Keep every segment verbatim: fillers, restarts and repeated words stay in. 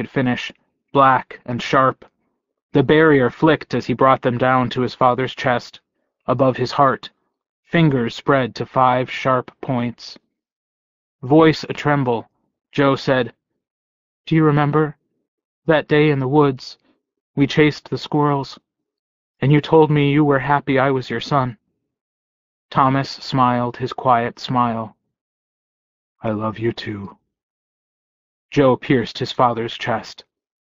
finish, black and sharp. The barrier flicked as he brought them down to his father's chest, above his heart, fingers spread to five sharp points. Voice a-tremble, Joe said, "Do you remember? That day in the woods, we chased the squirrels, and you told me you were happy I was your son." Thomas smiled his quiet smile. "I love you too." Joe pierced his father's chest.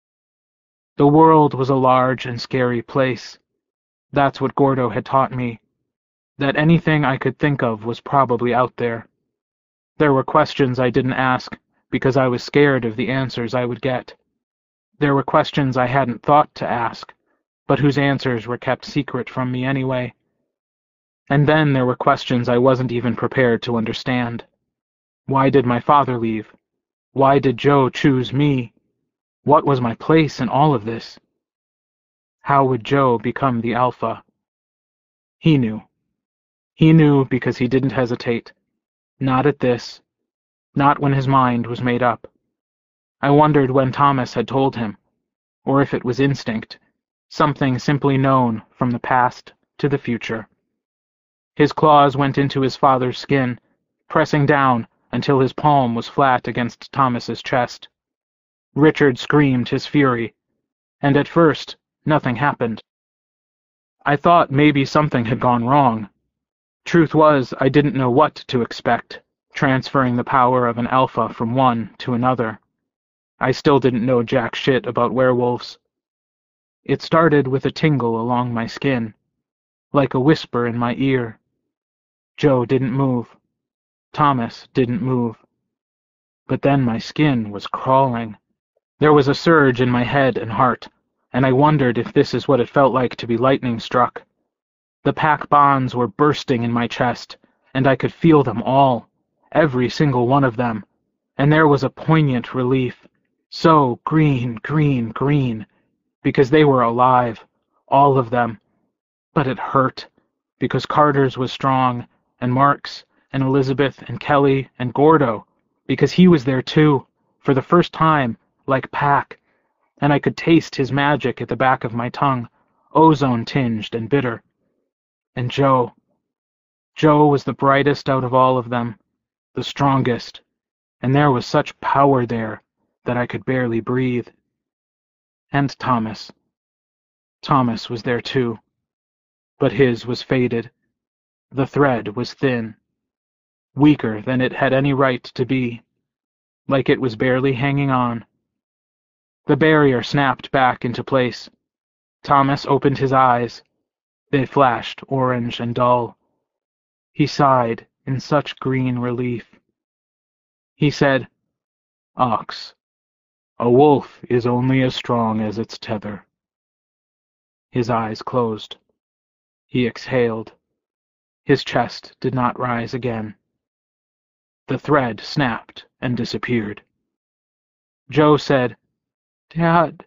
The world was a large and scary place. That's what Gordo had taught me, that anything I could think of was probably out there. There were questions I didn't ask because I was scared of the answers I would get. There were questions I hadn't thought to ask, but whose answers were kept secret from me anyway. And then there were questions I wasn't even prepared to understand. Why did my father leave? Why did Joe choose me? What was my place in all of this? How would Joe become the Alpha? He knew. He knew because he didn't hesitate. Not at this. Not when his mind was made up. I wondered when Thomas had told him, or if it was instinct, something simply known from the past to the future. His claws went into his father's skin, pressing down until his palm was flat against Thomas's chest. Richard screamed his fury, and at first nothing happened. I thought maybe something had gone wrong. Truth was, I didn't know what to expect, transferring the power of an alpha from one to another. I still didn't know jack shit about werewolves. It started with a tingle along my skin, like a whisper in my ear. Joe didn't move. Thomas didn't move. But then my skin was crawling. There was a surge in my head and heart, and I wondered if this is what it felt like to be lightning struck. The pack bonds were bursting in my chest, and I could feel them all, every single one of them, and there was a poignant relief. So green, green, green, because they were alive, all of them. But it hurt, because Carter's was strong, and Mark's, and Elizabeth, and Kelly, and Gordo, because he was there too, for the first time, like Pac, and I could taste his magic at the back of my tongue, ozone-tinged and bitter. And Joe. Joe was the brightest out of all of them, the strongest, and there was such power there that I could barely breathe. And Thomas. Thomas was there too, but his was faded. The thread was thin, weaker than it had any right to be, like it was barely hanging on. The barrier snapped back into place. Thomas opened his eyes. They flashed orange and dull. He sighed in such green relief. He said, "Ox, a wolf is only as strong as its tether." His eyes closed. He exhaled. His chest did not rise again. The thread snapped and disappeared. Joe said, "Dad."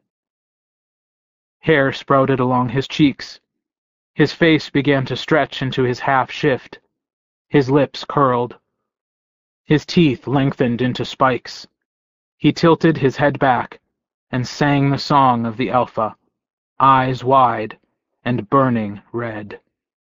Hair sprouted along his cheeks. His face began to stretch into his half-shift. His lips curled. His teeth lengthened into spikes. He tilted his head back and sang the song of the Alpha, eyes wide and burning red.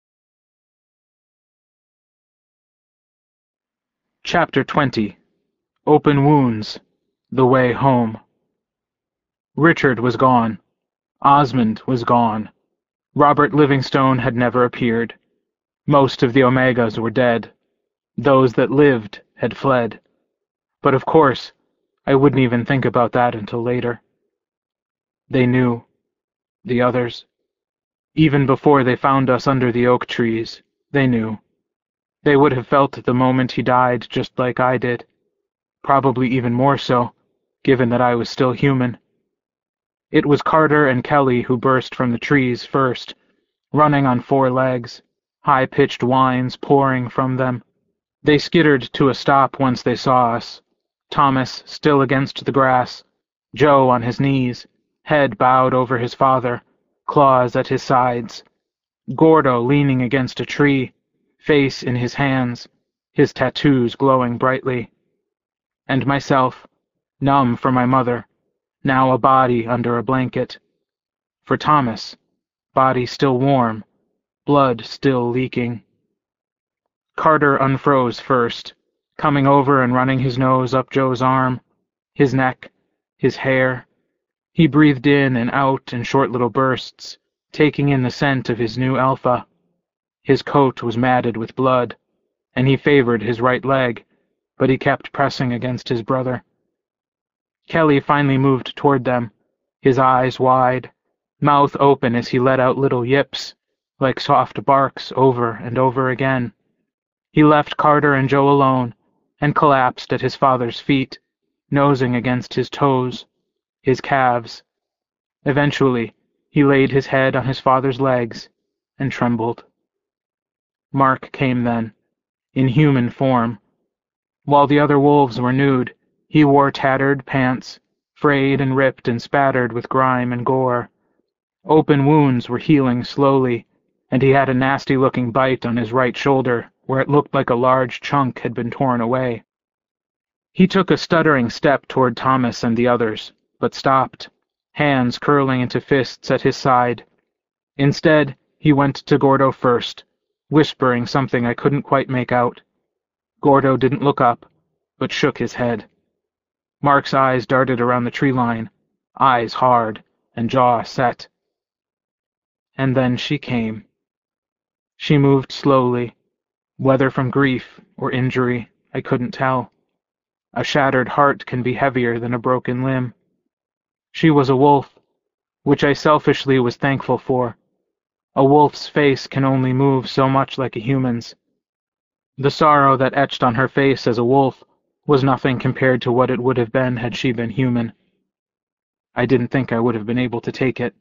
Chapter twenty. Open Wounds. The Way Home. Richard was gone. Osmond was gone. Robert Livingstone had never appeared. Most of the Omegas were dead. Those that lived had fled. But of course, I wouldn't even think about that until later. They knew. The others. Even before they found us under the oak trees, they knew. They would have felt the moment he died just like I did. Probably even more so, given that I was still human. It was Carter and Kelly who burst from the trees first, running on four legs, high-pitched whines pouring from them. They skittered to a stop once they saw us, Thomas still against the grass, Joe on his knees, head bowed over his father, claws at his sides, Gordo leaning against a tree, face in his hands, his tattoos glowing brightly. And myself, numb for my mother, now a body under a blanket. For Thomas, body still warm, blood still leaking. Carter unfroze first, coming over and running his nose up Joe's arm, his neck, his hair. He breathed in and out in short little bursts, taking in the scent of his new alpha. His coat was matted with blood, and he favored his right leg, but he kept pressing against his brother. Kelly finally moved toward them, his eyes wide, mouth open as he let out little yips, like soft barks over and over again. He left Carter and Joe alone, and collapsed at his father's feet, nosing against his toes, his calves. Eventually, he laid his head on his father's legs and trembled. Mark came then, in human form. While the other wolves were nude, he wore tattered pants, frayed and ripped and spattered with grime and gore. Open wounds were healing slowly, and he had a nasty-looking bite on his right shoulder where it looked like a large chunk had been torn away. He took a stuttering step toward Thomas and the others, but stopped, hands curling into fists at his side. Instead, he went to Gordo first, whispering something I couldn't quite make out. Gordo didn't look up, but shook his head. Mark's eyes darted around the tree line, eyes hard and jaw set. And then she came. She moved slowly, whether from grief or injury, I couldn't tell. A shattered heart can be heavier than a broken limb. She was a wolf, which I selfishly was thankful for. A wolf's face can only move so much like a human's. The sorrow that etched on her face as a wolf was nothing compared to what it would have been had she been human. I didn't think I would have been able to take it.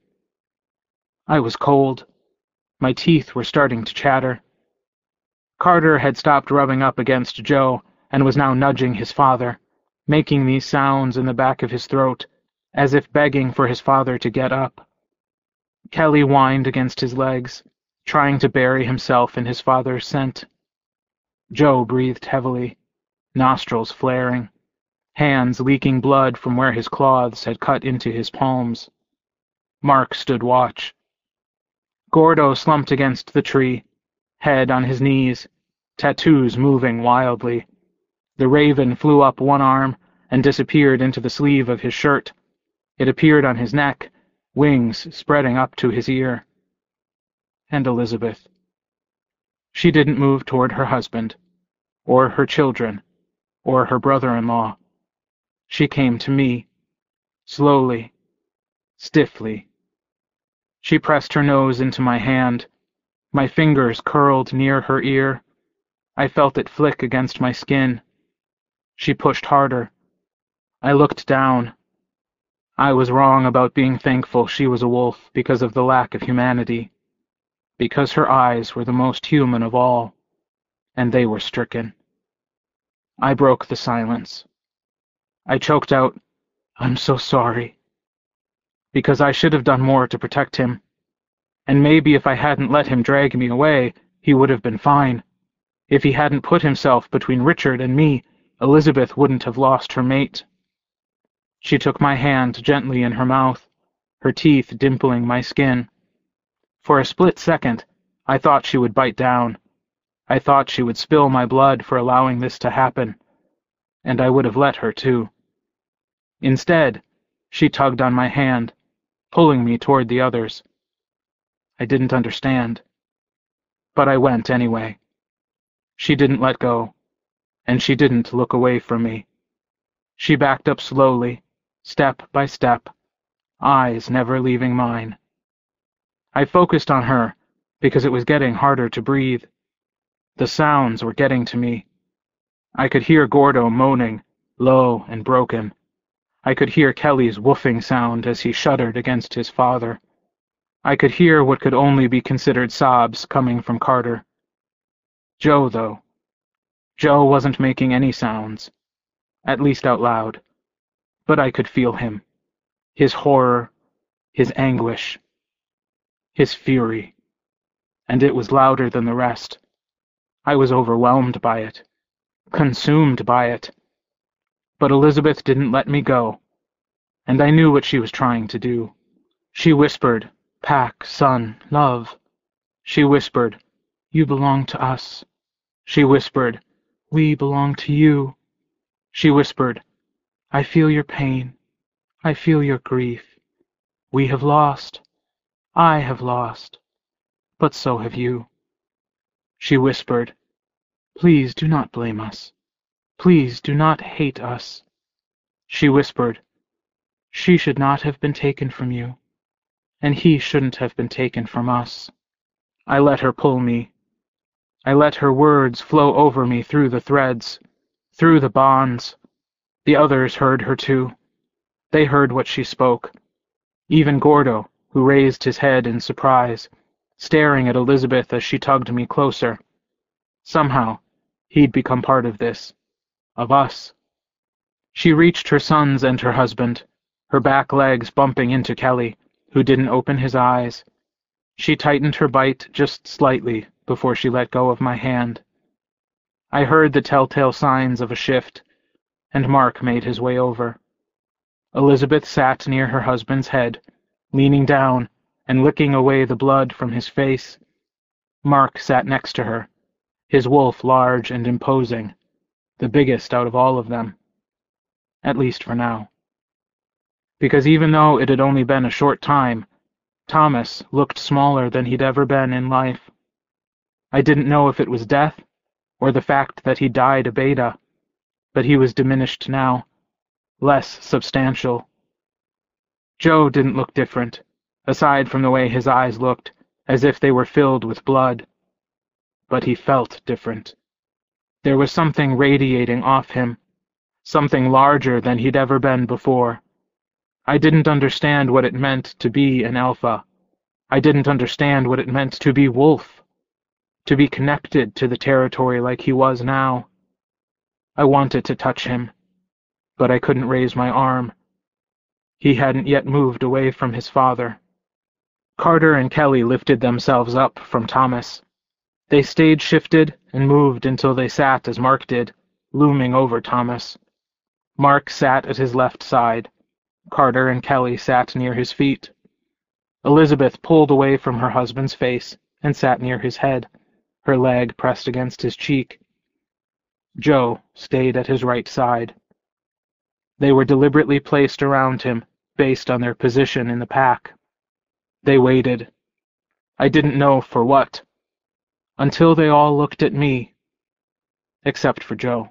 I was cold. My teeth were starting to chatter. Carter had stopped rubbing up against Joe and was now nudging his father, making these sounds in the back of his throat, as if begging for his father to get up. Kelly whined against his legs, trying to bury himself in his father's scent. Joe breathed heavily, nostrils flaring, hands leaking blood from where his claws had cut into his palms. Mark stood watch. Gordo slumped against the tree, head on his knees, tattoos moving wildly. The raven flew up one arm and disappeared into the sleeve of his shirt. It appeared on his neck, wings spreading up to his ear. And Elizabeth. She didn't move toward her husband, or her children, or her brother-in-law. She came to me, slowly, stiffly. She pressed her nose into my hand. My fingers curled near her ear. I felt it flick against my skin. She pushed harder. I looked down. I was wrong about being thankful she was a wolf because of the lack of humanity, because her eyes were the most human of all, and they were stricken. I broke the silence. I choked out, "I'm so sorry," because I should have done more to protect him, and maybe if I hadn't let him drag me away, he would have been fine. If he hadn't put himself between Richard and me, Elizabeth wouldn't have lost her mate. She took my hand gently in her mouth, her teeth dimpling my skin. For a split second, I thought she would bite down. I thought she would spill my blood for allowing this to happen, and I would have let her too. Instead, she tugged on my hand, pulling me toward the others. I didn't understand, but I went anyway. She didn't let go, and she didn't look away from me. She backed up slowly, step by step, eyes never leaving mine. I focused on her because it was getting harder to breathe. The sounds were getting to me. I could hear Gordo moaning, low and broken. I could hear Kelly's woofing sound as he shuddered against his father. I could hear what could only be considered sobs coming from Carter. Joe, though. Joe wasn't making any sounds, at least out loud, but I could feel him, his horror, his anguish, his fury, and it was louder than the rest. I was overwhelmed by it, consumed by it. But Elizabeth didn't let me go. and I knew what she was trying to do. She whispered, "Pack, son, love." She whispered, "You belong to us." She whispered, "We belong to you." She whispered, "I feel your pain. I feel your grief. We have lost. I have lost. But so have you." She whispered, "Please do not blame us. Please do not hate us." She whispered, "She should not have been taken from you, and he shouldn't have been taken from us." I let her pull me. I let her words flow over me through the threads, through the bonds. The others heard her too. They heard what she spoke. Even Gordo, who raised his head in surprise, staring at Elizabeth as she tugged me closer. Somehow, he'd become part of this, of us. She reached her sons and her husband, her back legs bumping into Kelly, who didn't open his eyes. She tightened her bite just slightly before she let go of my hand. I heard the telltale signs of a shift, and Mark made his way over. Elizabeth sat near her husband's head, leaning down and licking away the blood from his face. Mark sat next to her, his wolf large and imposing, the biggest out of all of them. At least for now. Because even though it had only been a short time, Thomas looked smaller than he'd ever been in life. I didn't know if it was death, or the fact that he died a beta, but he was diminished now, less substantial. Joe didn't look different, aside from the way his eyes looked, as if they were filled with blood. But he felt different. There was something radiating off him, something larger than he'd ever been before. I didn't understand what it meant to be an alpha. I didn't understand what it meant to be wolf, to be connected to the territory like he was now. I wanted to touch him, but I couldn't raise my arm. He hadn't yet moved away from his father. Carter and Kelly lifted themselves up from Thomas. They stayed shifted and moved until they sat as Mark did, looming over Thomas. Mark sat at his left side. Carter and Kelly sat near his feet. Elizabeth pulled away from her husband's face and sat near his head, her leg pressed against his cheek. Joe stayed at his right side. They were deliberately placed around him, based on their position in the pack. They waited. I didn't know for what, until they all looked at me, except for Joe.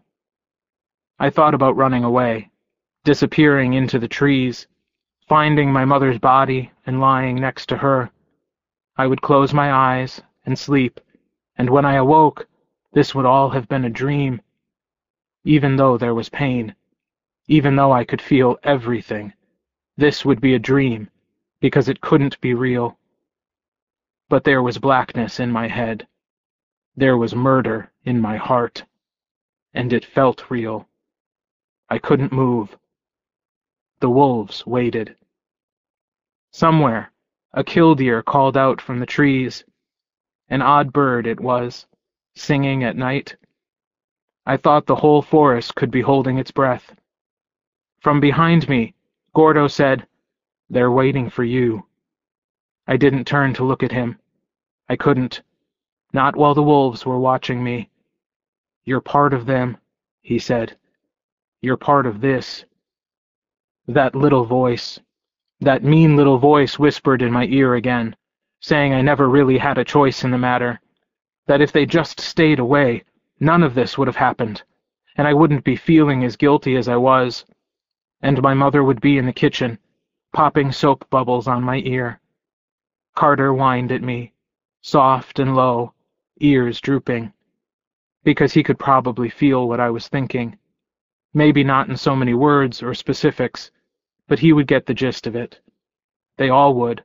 I thought about running away, disappearing into the trees, finding my mother's body and lying next to her. I would close my eyes and sleep, and when I awoke, this would all have been a dream. Even though there was pain, even though I could feel everything, this would be a dream, because it couldn't be real. But there was blackness in my head. There was murder in my heart, and it felt real. I couldn't move. The wolves waited. Somewhere, a killdeer called out from the trees. An odd bird it was, singing at night. I thought the whole forest could be holding its breath. From behind me, Gordo said, "They're waiting for you." I didn't turn to look at him. I couldn't. Not while the wolves were watching me. "You're part of them," he said. "You're part of this." That little voice, that mean little voice whispered in my ear again, saying I never really had a choice in the matter, that if they just stayed away, none of this would have happened, and I wouldn't be feeling as guilty as I was, and my mother would be in the kitchen, popping soap bubbles on my ear. Carter whined at me, soft and low, ears drooping, because he could probably feel what I was thinking. Maybe not in so many words or specifics, but he would get the gist of it. They all would.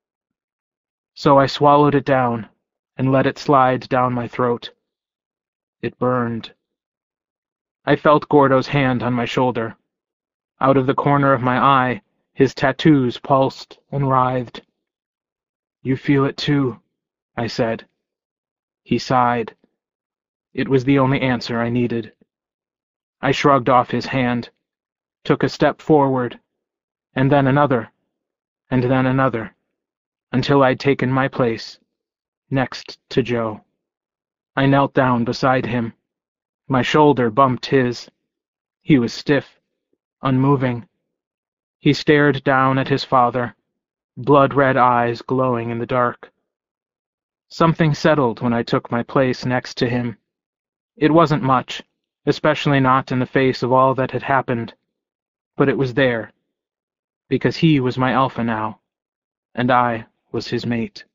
So I swallowed it down and let it slide down my throat. It burned. I felt Gordo's hand on my shoulder. Out of the corner of my eye, his tattoos pulsed and writhed. "You feel it too," I said. He sighed. It was the only answer I needed. I shrugged off his hand, took a step forward, and then another, and then another, until I'd taken my place, next to Joe. I knelt down beside him. My shoulder bumped his. He was stiff, unmoving. He stared down at his father, blood-red eyes glowing in the dark. Something settled when I took my place next to him. It wasn't much, especially not in the face of all that had happened, but it was there, because he was my alpha now, and I was his mate.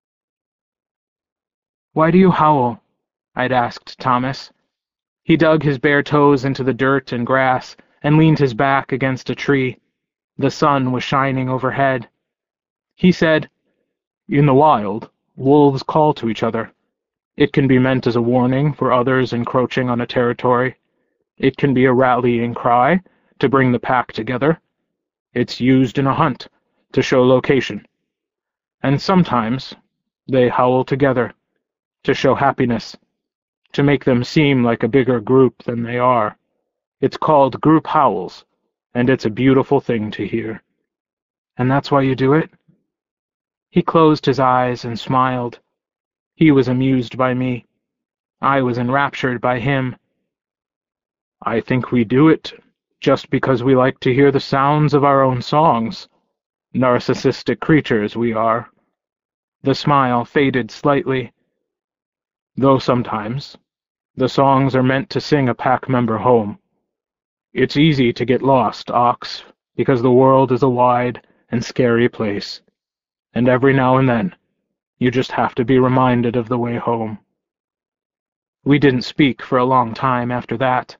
"Why do you howl?" I'd asked Thomas. He dug his bare toes into the dirt and grass and leaned his back against a tree. The sun was shining overhead. He said, "In the wild, wolves call to each other. It can be meant as a warning for others encroaching on a territory. It can be a rallying cry to bring the pack together. It's used in a hunt to show location. And sometimes they howl together to show happiness, to make them seem like a bigger group than they are. It's called group howls, and it's a beautiful thing to hear." "And that's why you do it?" He closed his eyes and smiled. He was amused by me. I was enraptured by him. "I think we do it just because we like to hear the sounds of our own songs. Narcissistic creatures we are." The smile faded slightly. "Though sometimes the songs are meant to sing a pack member home. It's easy to get lost, Ox, because the world is a wide and scary place, and every now and then you just have to be reminded of the way home." We didn't speak for a long time after that.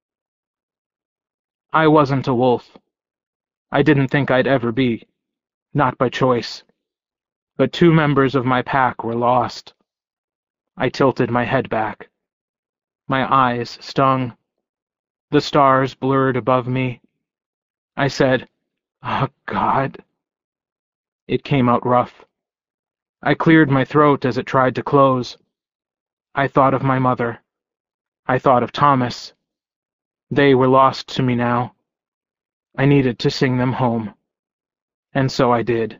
I wasn't a wolf. I didn't think I'd ever be, not by choice. But two members of my pack were lost. I tilted my head back. My eyes stung. The stars blurred above me. I said, "Oh, God." It came out rough. I cleared my throat as it tried to close. I thought of my mother. I thought of Thomas. They were lost to me now. I needed to sing them home. And so I did.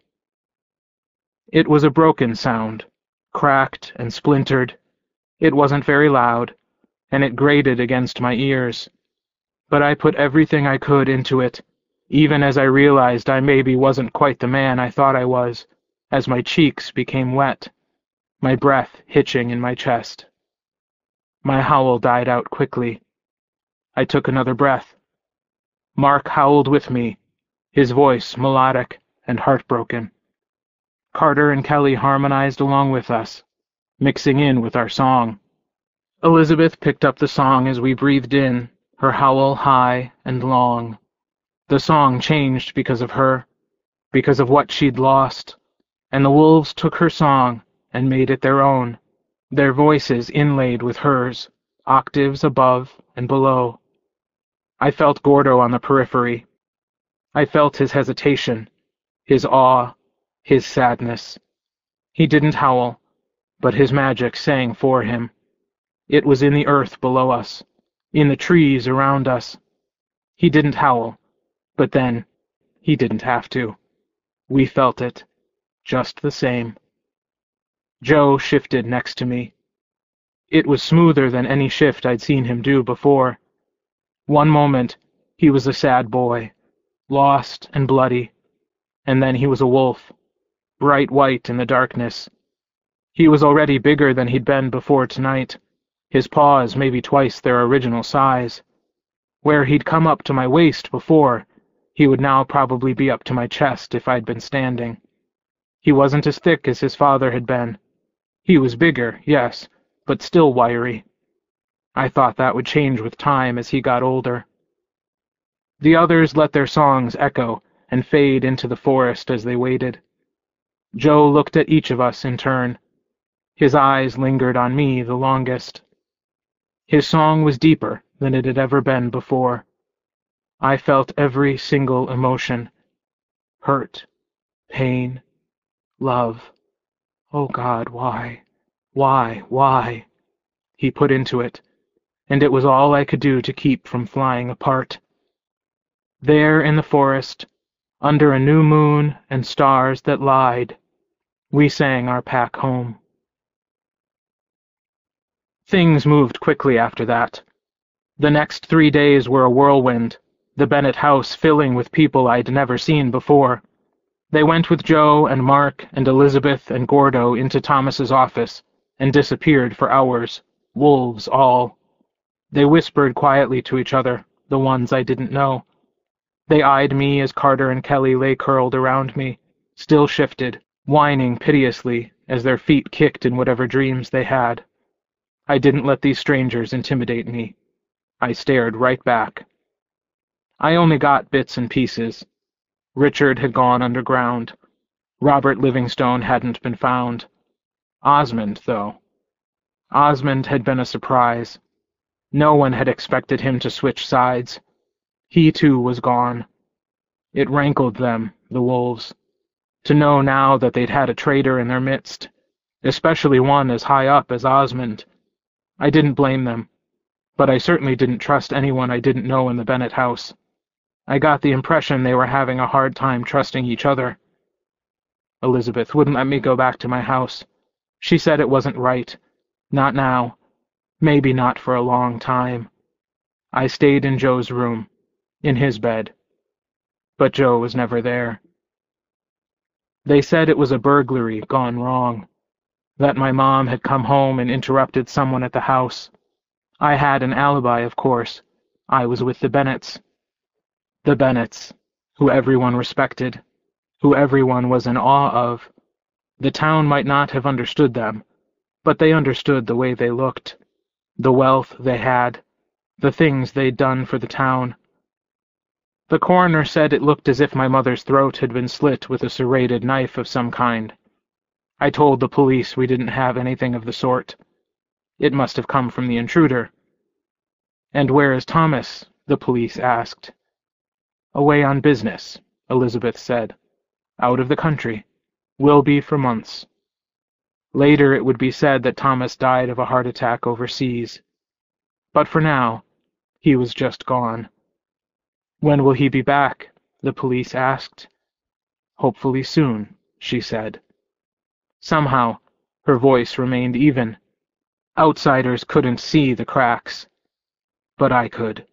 It was a broken sound, cracked and splintered. It wasn't very loud, and it grated against my ears. But I put everything I could into it, even as I realized I maybe wasn't quite the man I thought I was, as my cheeks became wet, my breath hitching in my chest. My howl died out quickly. I took another breath. Mark howled with me, his voice melodic and heartbroken. Carter and Kelly harmonized along with us, mixing in with our song. Elizabeth picked up the song as we breathed in, her howl high and long. The song changed because of her, because of what she'd lost, and the wolves took her song and made it their own, their voices inlaid with hers, octaves above and below. I felt Gordo on the periphery. I felt his hesitation, his awe, his sadness. He didn't howl, but his magic sang for him. It was in the earth below us, in the trees around us. He didn't howl, but then he didn't have to. We felt it, just the same. Joe shifted next to me. It was smoother than any shift I'd seen him do before. One moment, he was a sad boy, lost and bloody, and then he was a wolf, bright white in the darkness. He was already bigger than he'd been before tonight, his paws maybe twice their original size. Where he'd come up to my waist before, he would now probably be up to my chest if I'd been standing. He wasn't as thick as his father had been. He was bigger, yes, but still wiry. I thought that would change with time as he got older. The others let their songs echo and fade into the forest as they waited. Joe looked at each of us in turn. His eyes lingered on me the longest. His song was deeper than it had ever been before. I felt every single emotion. Hurt, pain, love. Oh God, why? Why, why? He put into it, and it was all I could do to keep from flying apart. There in the forest, Under a new moon and stars that lied, we sang our pack home. Things moved quickly after that. The next three days were a whirlwind, the Bennett house filling with people I'd never seen before. They went with Joe and Mark and Elizabeth and Gordo into Thomas's office and disappeared for hours, wolves all. They whispered quietly to each other, the ones I didn't know. They eyed me as Carter and Kelly lay curled around me, still shifted, whining piteously as their feet kicked in whatever dreams they had. I didn't let these strangers intimidate me. I stared right back. I only got bits and pieces. Richard had gone underground. Robert Livingstone hadn't been found. Osmond, though. Osmond had been a surprise. No one had expected him to switch sides. He, too, was gone. It rankled them, the wolves, to know now that they'd had a traitor in their midst, especially one as high up as Osmond. I didn't blame them, but I certainly didn't trust anyone I didn't know in the Bennett house. I got the impression they were having a hard time trusting each other. Elizabeth wouldn't let me go back to my house. She said it wasn't right. Not now. Maybe not for a long time. I stayed in Joe's room, in his bed. But Joe was never there. They said it was a burglary gone wrong, that my mom had come home and interrupted someone at the house. I had an alibi, of course. I was with the Bennetts. The Bennetts, who everyone respected, who everyone was in awe of. The town might not have understood them, but they understood the way they looked, the wealth they had, the things they'd done for the town. The coroner said it looked as if my mother's throat had been slit with a serrated knife of some kind. I told the police we didn't have anything of the sort. It must have come from the intruder. "And where is Thomas?" the police asked. "Away on business," Elizabeth said. "Out of the country. Will be for months." Later it would be said that Thomas died of a heart attack overseas. But for now, he was just gone. "When will he be back?" the police asked. "Hopefully soon," she said. Somehow, her voice remained even. Outsiders couldn't see the cracks, but I could.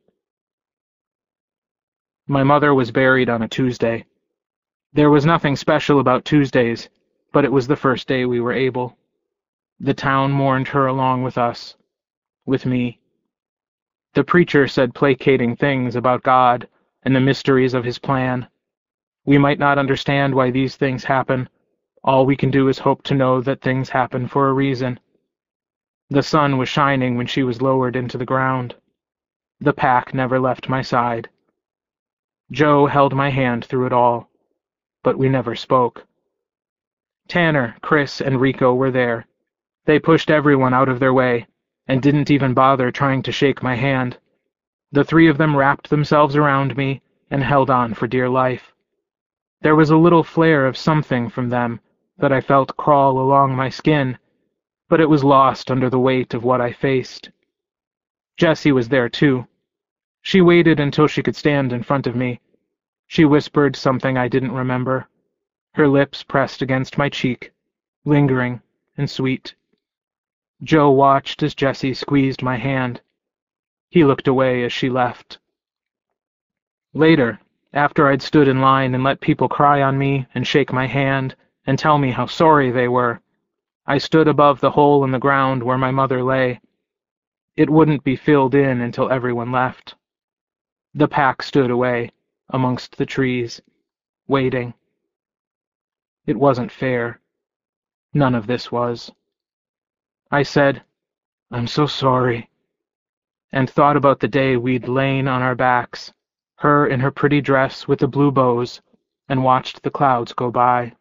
My mother was buried on a Tuesday. There was nothing special about Tuesdays, but it was the first day we were able. The town mourned her along with us, with me. The preacher said placating things about God and the mysteries of his plan. We might not understand why these things happen. All we can do is hope to know that things happen for a reason. The sun was shining when she was lowered into the ground. The pack never left my side. Joe held my hand through it all, but we never spoke. Tanner, Chris, and Rico were there. They pushed everyone out of their way, and didn't even bother trying to shake my hand. The three of them wrapped themselves around me and held on for dear life. There was a little flare of something from them that I felt crawl along my skin, but it was lost under the weight of what I faced. Jessie was there too. She waited until she could stand in front of me. She whispered something I didn't remember. Her lips pressed against my cheek, lingering and sweet. Joe watched as Jessie squeezed my hand. He looked away as she left. Later, after I'd stood in line and let people cry on me and shake my hand and tell me how sorry they were, I stood above the hole in the ground where my mother lay. It wouldn't be filled in until everyone left. The pack stood away, amongst the trees, waiting. It wasn't fair. None of this was. I said, "I'm so sorry," and thought about the day we'd lain on our backs, her in her pretty dress with the blue bows, and watched the clouds go by.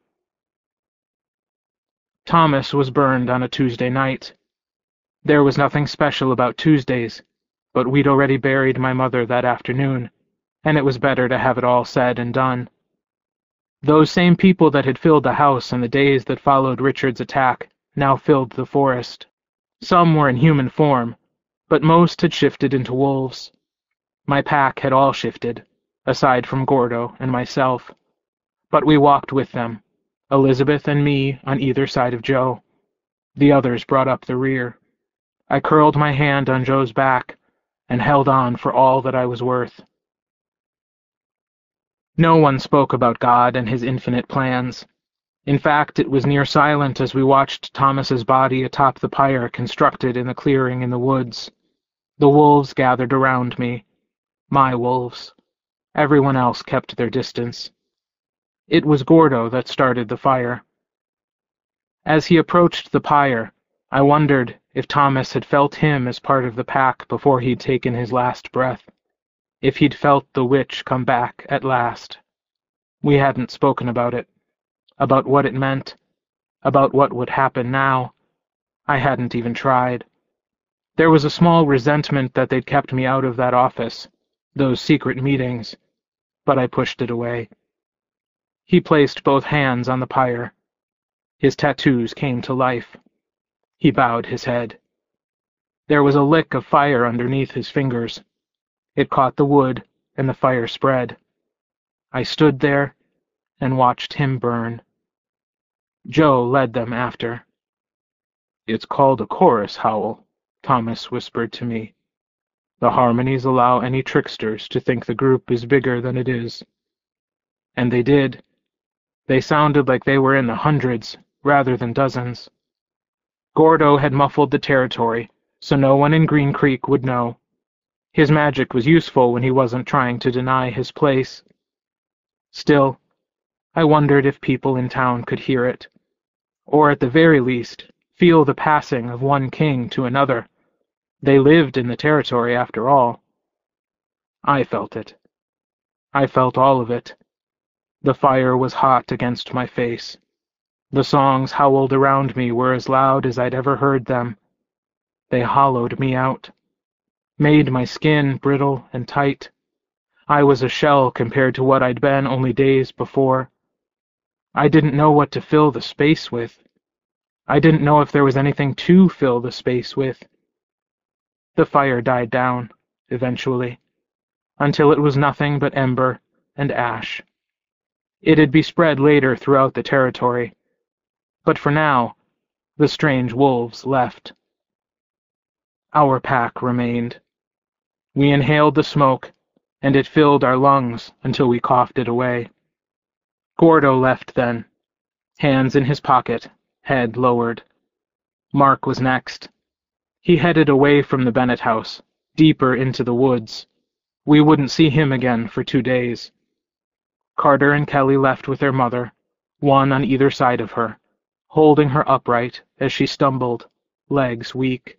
Thomas was burned on a Tuesday night. There was nothing special about Tuesdays, but we'd already buried my mother that afternoon, and it was better to have it all said and done. Those same people that had filled the house in the days that followed Richard's attack now filled the forest. Some were in human form, but most had shifted into wolves. My pack had all shifted, aside from Gordo and myself. But we walked with them, Elizabeth and me on either side of Joe. The others brought up the rear. I curled my hand on Joe's back and held on for all that I was worth. No one spoke about God and his infinite plans. In fact, it was near silent as we watched Thomas's body atop the pyre constructed in the clearing in the woods. The wolves gathered around me. My wolves. Everyone else kept their distance. It was Gordo that started the fire. As he approached the pyre, I wondered if Thomas had felt him as part of the pack before he'd taken his last breath, if he'd felt the witch come back at last. We hadn't spoken about it, about what it meant, about what would happen now. I hadn't even tried. There was a small resentment that they'd kept me out of that office, those secret meetings, but I pushed it away. He placed both hands on the pyre. His tattoos came to life. He bowed his head. There was a lick of fire underneath his fingers. It caught the wood, and the fire spread. I stood there and watched him burn. Joe led them after. "It's called a chorus howl," Thomas whispered to me. "The harmonies allow any tricksters to think the group is bigger than it is." And they did. They sounded like they were in the hundreds rather than dozens. Gordo had muffled the territory, so no one in Green Creek would know. His magic was useful when he wasn't trying to deny his place. Still, I wondered if people in town could hear it, or at the very least, feel the passing of one king to another. They lived in the territory after all. I felt it. I felt all of it. The fire was hot against my face. The songs howled around me were as loud as I'd ever heard them. They hollowed me out, made my skin brittle and tight. I was a shell compared to what I'd been only days before. I didn't know what to fill the space with. I didn't know if there was anything to fill the space with. The fire died down, eventually, until it was nothing but ember and ash. It'd be spread later throughout the territory. But for now, the strange wolves left. Our pack remained. We inhaled the smoke, and it filled our lungs until we coughed it away. Gordo left then, hands in his pocket, head lowered. Mark was next. He headed away from the Bennett house, deeper into the woods. We wouldn't see him again for two days. Carter and Kelly left with their mother, one on either side of her, holding her upright as she stumbled, legs weak.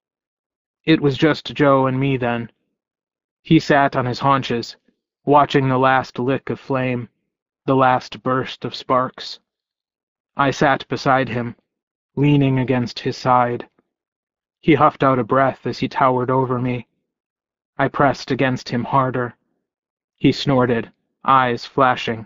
It was just Joe and me then. He sat on his haunches, watching the last lick of flame, the last burst of sparks. I sat beside him, leaning against his side. He huffed out a breath as he towered over me. I pressed against him harder. He snorted, eyes flashing.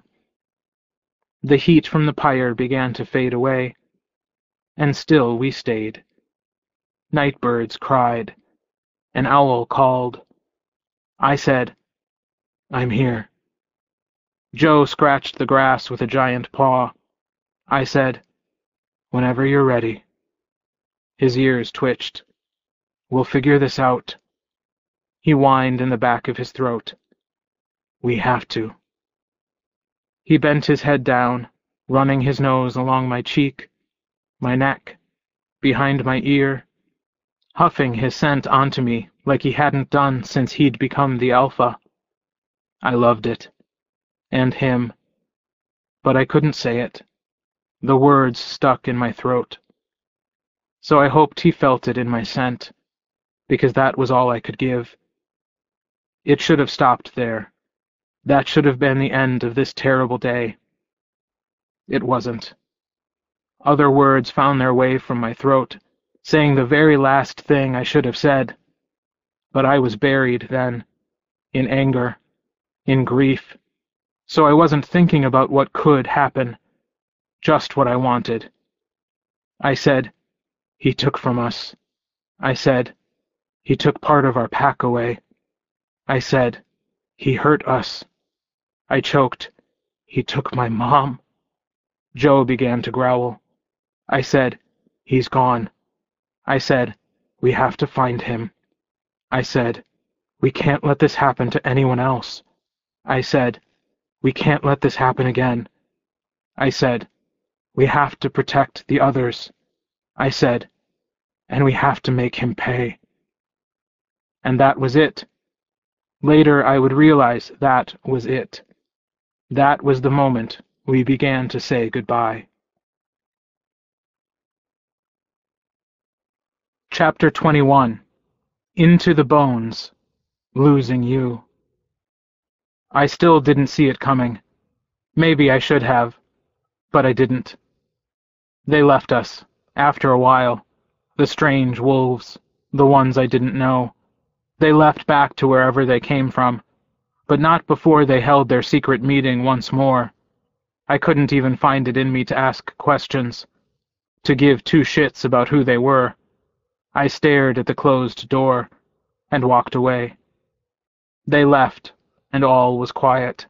The heat from the pyre began to fade away, and still we stayed. Nightbirds cried. An owl called. I said, "I'm here." Joe scratched the grass with a giant paw. I said, "Whenever you're ready." His ears twitched. "We'll figure this out." He whined in the back of his throat. "We have to." He bent his head down, running his nose along my cheek, my neck, behind my ear, huffing his scent onto me like he hadn't done since he'd become the alpha. I loved it. And him. But I couldn't say it. The words stuck in my throat. So I hoped he felt it in my scent, because that was all I could give. It should have stopped there. That should have been the end of this terrible day. It wasn't. Other words found their way from my throat, saying the very last thing I should have said. But I was buried then, in anger, in grief, so I wasn't thinking about what could happen, just what I wanted. I said, "He took from us." I said, "He took part of our pack away." I said, "He hurt us." I choked, "He took my mom." Joe began to growl. I said, "He's gone." I said, "We have to find him." I said, "We can't let this happen to anyone else." I said, "We can't let this happen again." I said, "We have to protect the others." I said, "And we have to make him pay." And that was it. Later I would realize that was it. That was the moment we began to say goodbye. Chapter twenty-one. Into the Bones. Losing You. I still didn't see it coming. Maybe I should have, but I didn't. They left us, after a while, the strange wolves, the ones I didn't know. They left back to wherever they came from, but not before they held their secret meeting once more. I couldn't even find it in me to ask questions, to give two shits about who they were. I stared at the closed door and walked away. They left, and all was quiet.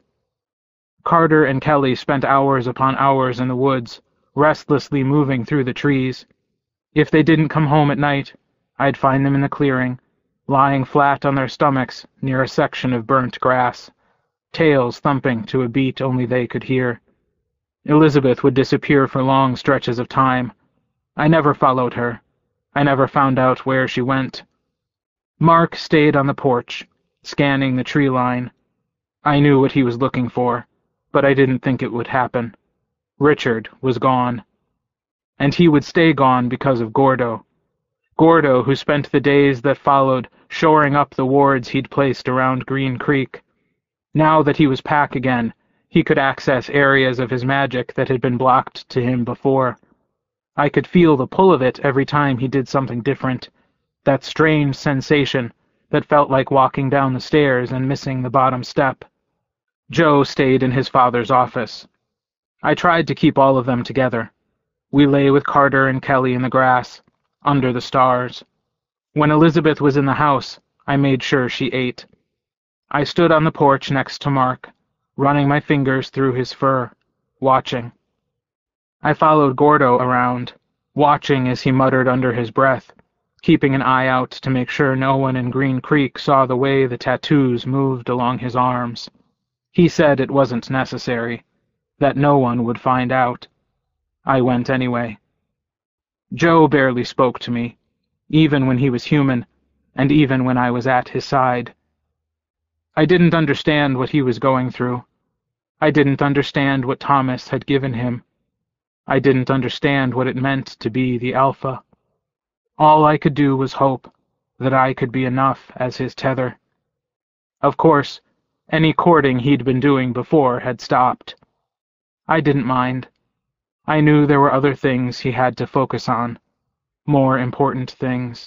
Carter and Kelly spent hours upon hours in the woods, restlessly moving through the trees. If they didn't come home at night, I'd find them in the clearing, lying flat on their stomachs near a section of burnt grass, tails thumping to a beat only they could hear. Elizabeth would disappear for long stretches of time. I never followed her. I never found out where she went. Mark stayed on the porch, scanning the tree line. I knew what he was looking for, but I didn't think it would happen. Richard was gone. And he would stay gone because of Gordo. Gordo, who spent the days that followed shoring up the wards he'd placed around Green Creek. Now that he was Pack again, he could access areas of his magic that had been blocked to him before. I could feel the pull of it every time he did something different, that strange sensation that felt like walking down the stairs and missing the bottom step. Joe stayed in his father's office. I tried to keep all of them together. We lay with Carter and Kelly in the grass, under the stars. When Elizabeth was in the house, I made sure she ate. I stood on the porch next to Mark, running my fingers through his fur, watching. I followed Gordo around, watching as he muttered under his breath, keeping an eye out to make sure no one in Green Creek saw the way the tattoos moved along his arms. He said it wasn't necessary, that no one would find out. I went anyway. Joe barely spoke to me, even when he was human, and even when I was at his side. I didn't understand what he was going through. I didn't understand what Thomas had given him. I didn't understand what it meant to be the Alpha. All I could do was hope that I could be enough as his tether. Of course, any courting he'd been doing before had stopped. I didn't mind. I knew there were other things he had to focus on, more important things.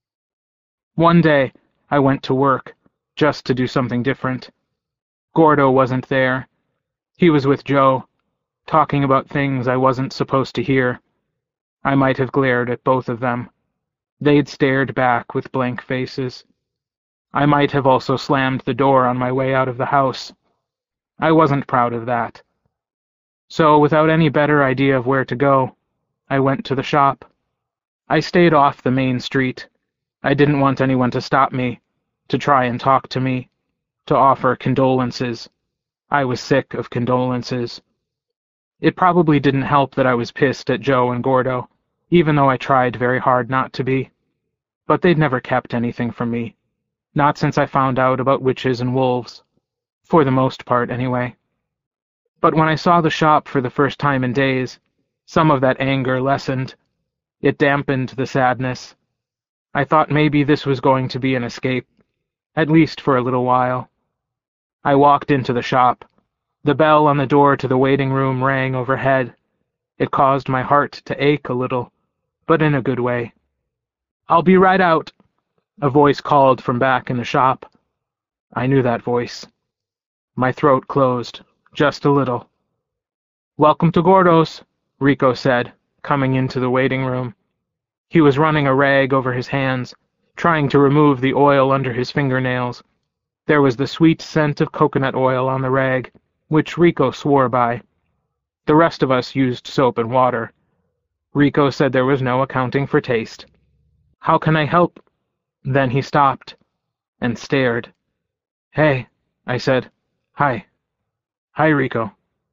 One day, I went to work, just to do something different. Gordo wasn't there. He was with Joe, talking about things I wasn't supposed to hear. I might have glared at both of them. They'd stared back with blank faces. I might have also slammed the door on my way out of the house. I wasn't proud of that. So, without any better idea of where to go, I went to the shop. I stayed off the main street. I didn't want anyone to stop me, to try and talk to me, to offer condolences. I was sick of condolences. It probably didn't help that I was pissed at Joe and Gordo, even though I tried very hard not to be. But they'd never kept anything from me. Not since I found out about witches and wolves. For the most part, anyway. But when I saw the shop for the first time in days, some of that anger lessened. It dampened the sadness. I thought maybe this was going to be an escape, at least for a little while. I walked into the shop. The bell on the door to the waiting room rang overhead. It caused my heart to ache a little, but in a good way. "I'll be right out," a voice called from back in the shop. I knew that voice. My throat closed, just a little. "Welcome to Gordo's," Rico said, coming into the waiting room. He was running a rag over his hands, trying to remove the oil under his fingernails. There was the sweet scent of coconut oil on the rag, which Rico swore by. The rest of us used soap and water. Rico said there was no accounting for taste. How can I help? Then he stopped and stared. Hey, I said. Hi. Hi, Rico.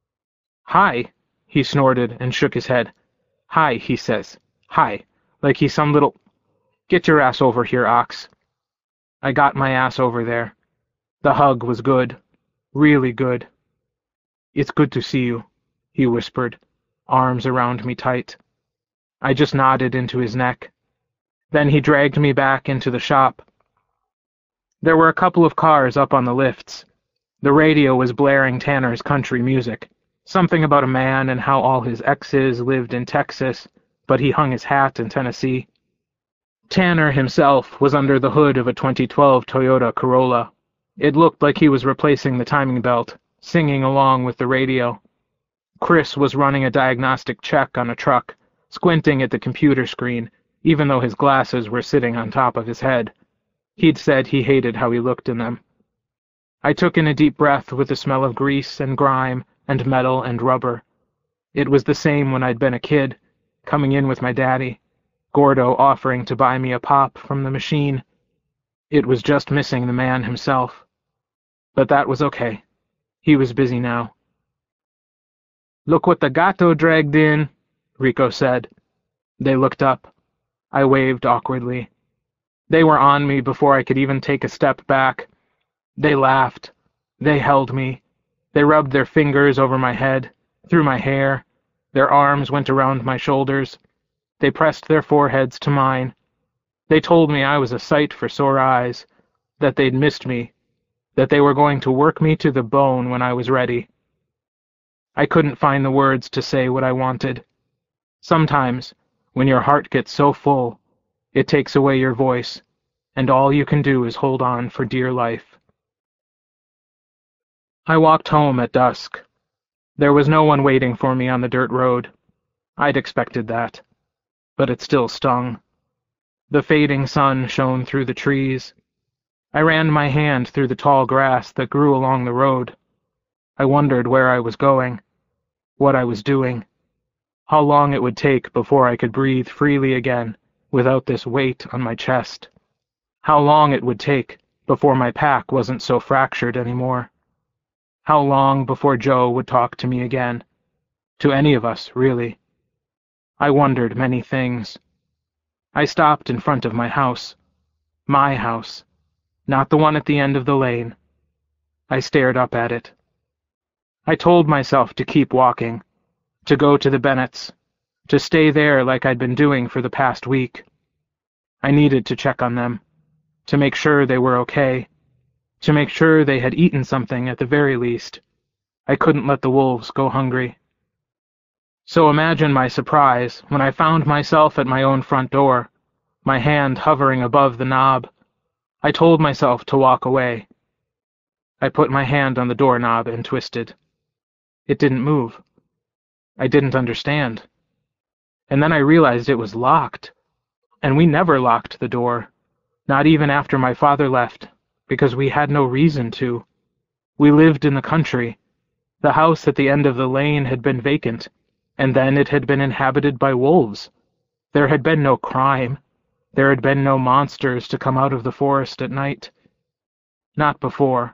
Hi, he snorted and shook his head. Hi, he says. Hi, like he's some little... Get your ass over here, Ox. I got my ass over there. The hug was good. Really good. It's good to see you, he whispered, arms around me tight. I just nodded into his neck. Then he dragged me back into the shop. There were a couple of cars up on the lifts. The radio was blaring Tanner's country music, something about a man and how all his exes lived in Texas, but he hung his hat in Tennessee. Tanner himself was under the hood of a twenty twelve Toyota Corolla. It looked like he was replacing the timing belt, singing along with the radio. Chris was running a diagnostic check on a truck, squinting at the computer screen, even though his glasses were sitting on top of his head. He'd said he hated how he looked in them. I took in a deep breath with the smell of grease and grime and metal and rubber. It was the same when I'd been a kid, coming in with my daddy, Gordo offering to buy me a pop from the machine. It was just missing the man himself. But that was okay. He was busy now. Look what the gato dragged in, Rico said. They looked up. I waved awkwardly. They were on me before I could even take a step back. They laughed. They held me. They rubbed their fingers over my head, through my hair. Their arms went around my shoulders. They pressed their foreheads to mine. They told me I was a sight for sore eyes, that they'd missed me, that they were going to work me to the bone when I was ready. I couldn't find the words to say what I wanted. Sometimes, when your heart gets so full, it takes away your voice, and all you can do is hold on for dear life. I walked home at dusk. There was no one waiting for me on the dirt road. I'd expected that, but it still stung. The fading sun shone through the trees. I ran my hand through the tall grass that grew along the road. I wondered where I was going, what I was doing, how long it would take before I could breathe freely again without this weight on my chest, how long it would take before my pack wasn't so fractured anymore, how long before Joe would talk to me again, to any of us, really. I wondered many things. I stopped in front of my house, my house, not the one at the end of the lane. I stared up at it. I told myself to keep walking, to go to the Bennetts, to stay there like I'd been doing for the past week. I needed to check on them, to make sure they were okay, to make sure they had eaten something at the very least. I couldn't let the wolves go hungry. So imagine my surprise when I found myself at my own front door, my hand hovering above the knob. I told myself to walk away. I put my hand on the doorknob and twisted. It didn't move. I didn't understand. And then I realized it was locked. And we never locked the door, not even after my father left, because we had no reason to. We lived in the country. The house at the end of the lane had been vacant, and then it had been inhabited by wolves. There had been no crime. There had been no monsters to come out of the forest at night. Not before.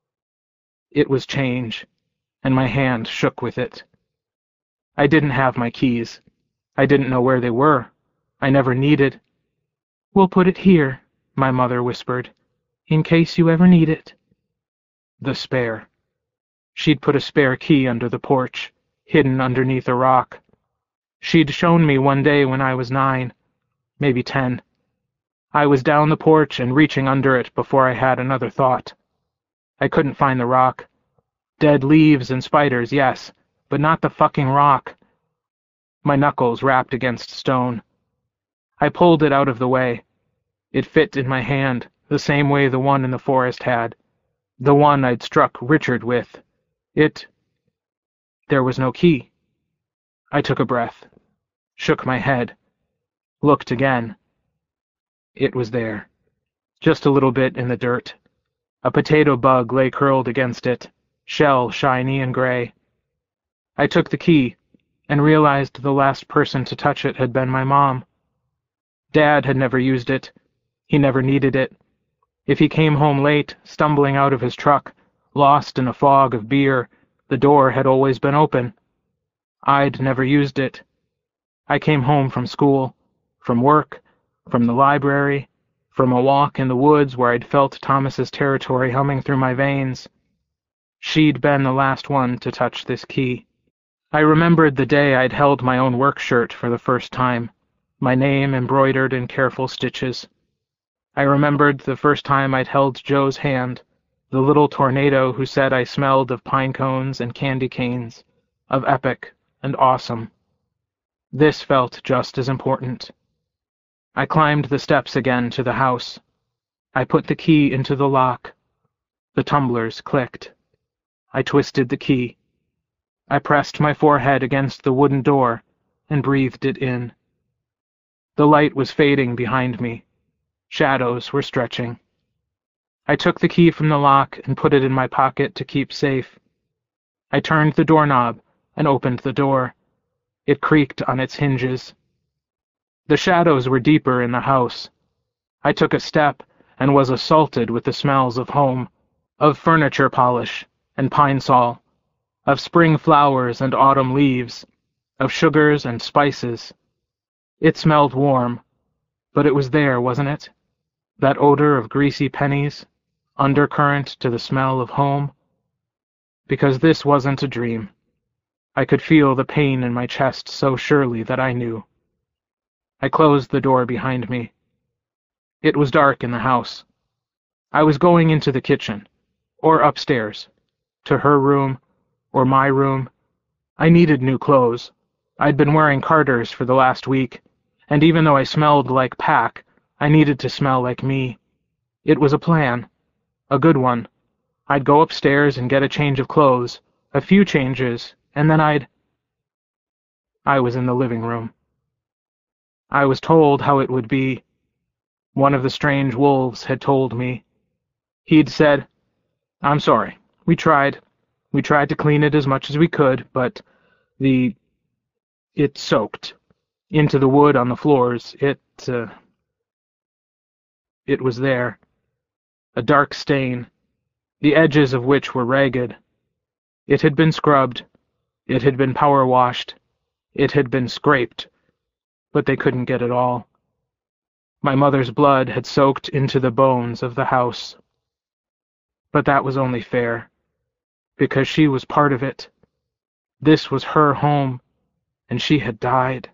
It was change, and my hand shook with it. I didn't have my keys. I didn't know where they were. I never needed. "We'll put it here," my mother whispered, "in case you ever need it." The spare. She'd put a spare key under the porch, hidden underneath a rock. She'd shown me one day when I was nine, maybe ten. I was down the porch and reaching under it before I had another thought. I couldn't find the rock. Dead leaves and spiders, yes, but not the fucking rock. My knuckles rapped against stone. I pulled it out of the way. It fit in my hand, the same way the one in the forest had. The one I'd struck Richard with. It... There was no key. I took a breath, shook my head, looked again. It was there, just a little bit in the dirt. A potato bug lay curled against it. shell shiny and gray. I took the key and realized the last person to touch it had been my mom. Dad had never used it. He never needed it. If he came home late, stumbling out of his truck, lost in a fog of beer, the door had always been open. I'd never used it. I came home from school, from work, from the library, from a walk in the woods where I'd felt Thomas's territory humming through my veins. She'd been the last one to touch this key. I remembered the day I'd held my own work shirt for the first time, my name embroidered in careful stitches. I remembered the first time I'd held Joe's hand, the little tornado who said I smelled of pine cones and candy canes, of epic and awesome. This felt just as important. I climbed the steps again to the house. I put the key into the lock. The tumblers clicked. I twisted the key. I pressed my forehead against the wooden door and breathed it in. The light was fading behind me. Shadows were stretching. I took the key from the lock and put it in my pocket to keep safe. I turned the doorknob and opened the door. It creaked on its hinges. The shadows were deeper in the house. I took a step and was assaulted with the smells of home, of furniture polish and pine sol, of spring flowers and autumn leaves, of sugars and spices. It smelled warm, but it was there, wasn't it? That odor of greasy pennies, undercurrent to the smell of home. Because this wasn't a dream. I could feel the pain in my chest so surely that I knew. I closed the door behind me. It was dark in the house. I was going into the kitchen, or upstairs, to her room, or my room. I needed new clothes. I'd been wearing Carter's for the last week, and even though I smelled like Pac, I needed to smell like me. It was a plan, a good one. I'd go upstairs and get a change of clothes, a few changes, and then I'd... I was in the living room. I was told how it would be. One of the strange wolves had told me. He'd said, "I'm sorry, we tried. We tried to clean it as much as we could, but the... it soaked. Into the wood on the floors, it, uh... it was there. A dark stain, the edges of which were ragged. It had been scrubbed. It had been power washed. It had been scraped. But they couldn't get it all. My mother's blood had soaked into the bones of the house. But that was only fair, because she was part of it. This was her home, and she had died.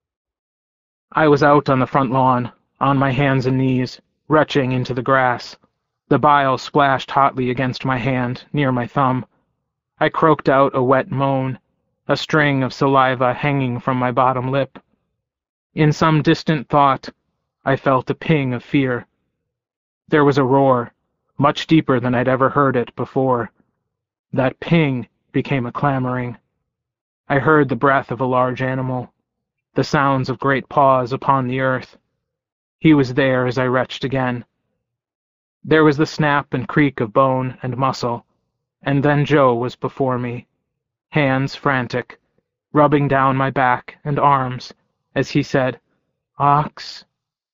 I was out on the front lawn, on my hands and knees, retching into the grass. The bile splashed hotly against my hand, near my thumb. I croaked out a wet moan, a string of saliva hanging from my bottom lip. In some distant thought, I felt a ping of fear. There was a roar, much deeper than I'd ever heard it before. That ping became a clamoring. I heard the breath of a large animal, the sounds of great paws upon the earth. He was there as I retched again. There was the snap and creak of bone and muscle, and then Joe was before me, hands frantic, rubbing down my back and arms, as he said, "Ox."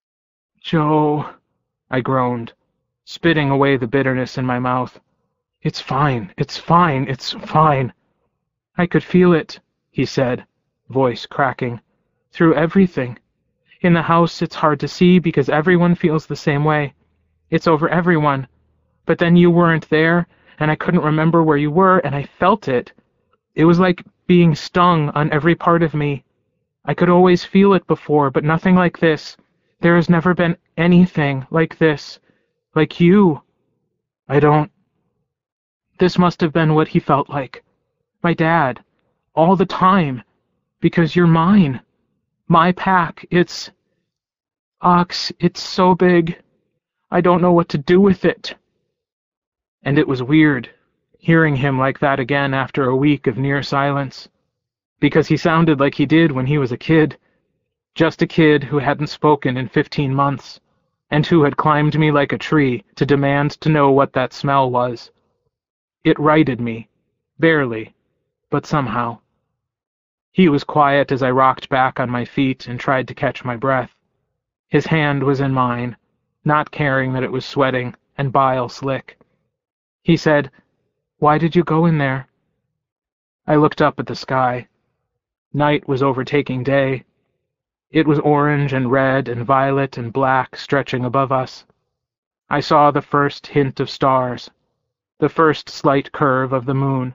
"Joe," I groaned, spitting away the bitterness in my mouth. "It's fine, it's fine, it's fine." "I could feel it," he said, voice cracking, "through everything. In the house it's hard to see because everyone feels the same way. It's over everyone. But then you weren't there, and I couldn't remember where you were, and I felt it. It was like being stung on every part of me. I could always feel it before, but nothing like this. There has never been anything like this. Like you. I don't... This must have been what he felt like. My dad. All the time. Because you're mine. My pack. It's... Ox, it's so big. I don't know what to do with it." And it was weird, hearing him like that again after a week of near silence. Because he sounded like he did when he was a kid. Just a kid who hadn't spoken in fifteen months, and who had climbed me like a tree to demand to know what that smell was. It righted me. Barely, but somehow. He was quiet as I rocked back on my feet and tried to catch my breath. His hand was in mine, not caring that it was sweating and bile slick. He said, "Why did you go in there?" I looked up at the sky. Night was overtaking day. It was orange and red and violet and black stretching above us. I saw the first hint of stars, the first slight curve of the moon.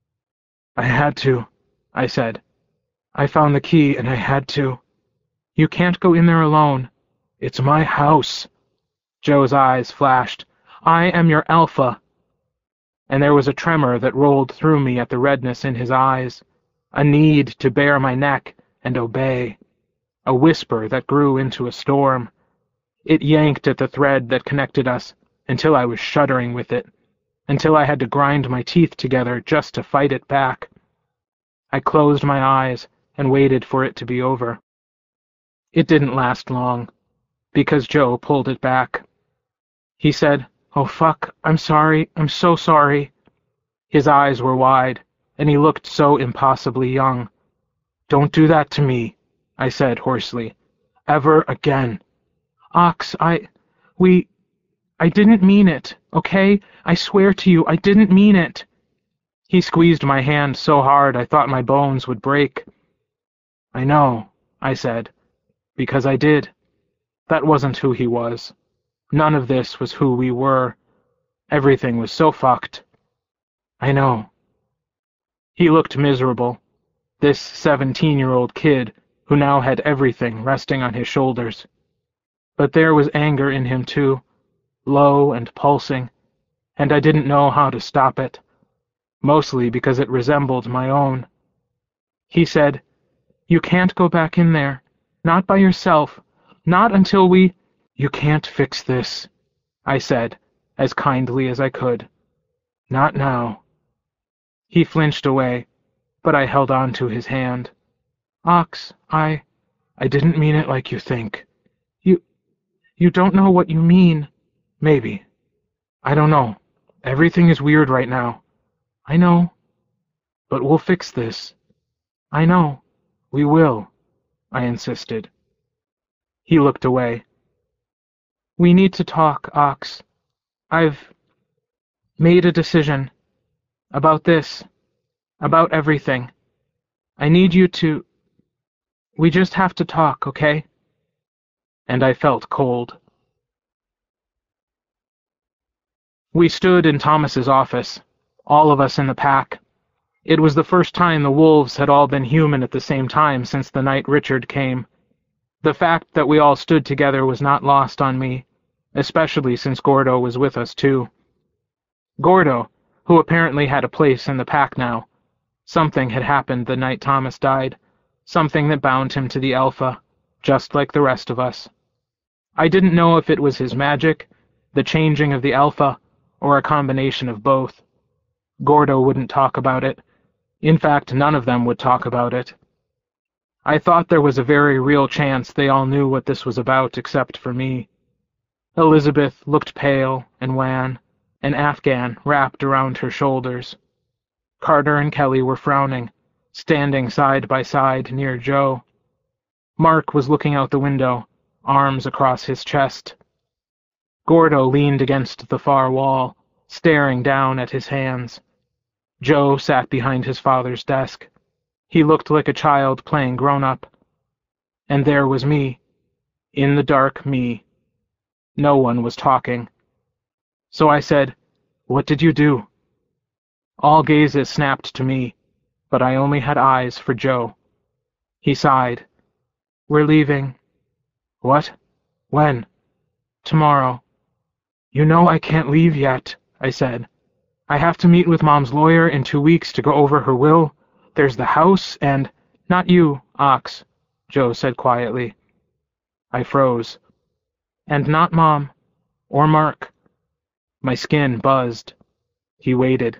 "I had to," I said. "I found the key and I had to." "You can't go in there alone." "It's my house." Joe's eyes flashed. "I am your alpha." And there was a tremor that rolled through me at the redness in his eyes, a need to bare my neck and obey, a whisper that grew into a storm. It yanked at the thread that connected us until I was shuddering with it, until I had to grind my teeth together just to fight it back. I closed my eyes and waited for it to be over. It didn't last long, because Joe pulled it back. He said, "Oh, fuck, I'm sorry, I'm so sorry." His eyes were wide, and he looked so impossibly young. "Don't do that to me," I said hoarsely. "Ever again." "Ox, I... we... I didn't mean it, okay? I swear to you, I didn't mean it." He squeezed my hand so hard I thought my bones would break. "I know," I said, "because I did. That wasn't who he was. None of this was who we were. Everything was so fucked. I know." He looked miserable, this seventeen-year-old kid who now had everything resting on his shoulders. But there was anger in him too, low and pulsing, and I didn't know how to stop it, mostly because it resembled my own. He said, "You can't go back in there. Not by yourself. Not until we—" "You can't fix this," I said, as kindly as I could. "Not now." He flinched away, but I held on to his hand. "Ox, I... I didn't mean it like you think. You... you don't know what you mean. Maybe. I don't know. Everything is weird right now. I know. But we'll fix this. I know. We will," I insisted. He looked away. "We need to talk, Ox. I've made a decision. About this. About everything. I need you to... We just have to talk, okay?" And I felt cold. We stood in Thomas's office, all of us in the pack. It was the first time the wolves had all been human at the same time since the night Richard came. The fact that we all stood together was not lost on me, especially since Gordo was with us too. Gordo, who apparently had a place in the pack now. Something had happened the night Thomas died, something that bound him to the Alpha, just like the rest of us. I didn't know if it was his magic, the changing of the Alpha, or a combination of both. Gordo wouldn't talk about it. In fact, none of them would talk about it. I thought there was a very real chance they all knew what this was about except for me. Elizabeth looked pale and wan, an Afghan wrapped around her shoulders. Carter and Kelly were frowning, standing side by side near Joe. Mark was looking out the window, arms across his chest. Gordo leaned against the far wall, staring down at his hands. Joe sat behind his father's desk. He looked like a child playing grown-up. And there was me, in the dark me. No one was talking. So I said, "What did you do?" All gazes snapped to me, but I only had eyes for Joe. He sighed. "We're leaving." "What? When?" "Tomorrow." "You know I can't leave yet," I said. "I have to meet with Mom's lawyer in two weeks to go over her will. There's the house and—" "Not you, Ox," Joe said quietly. I froze. "And not Mom. Or Mark." My skin buzzed. He waited.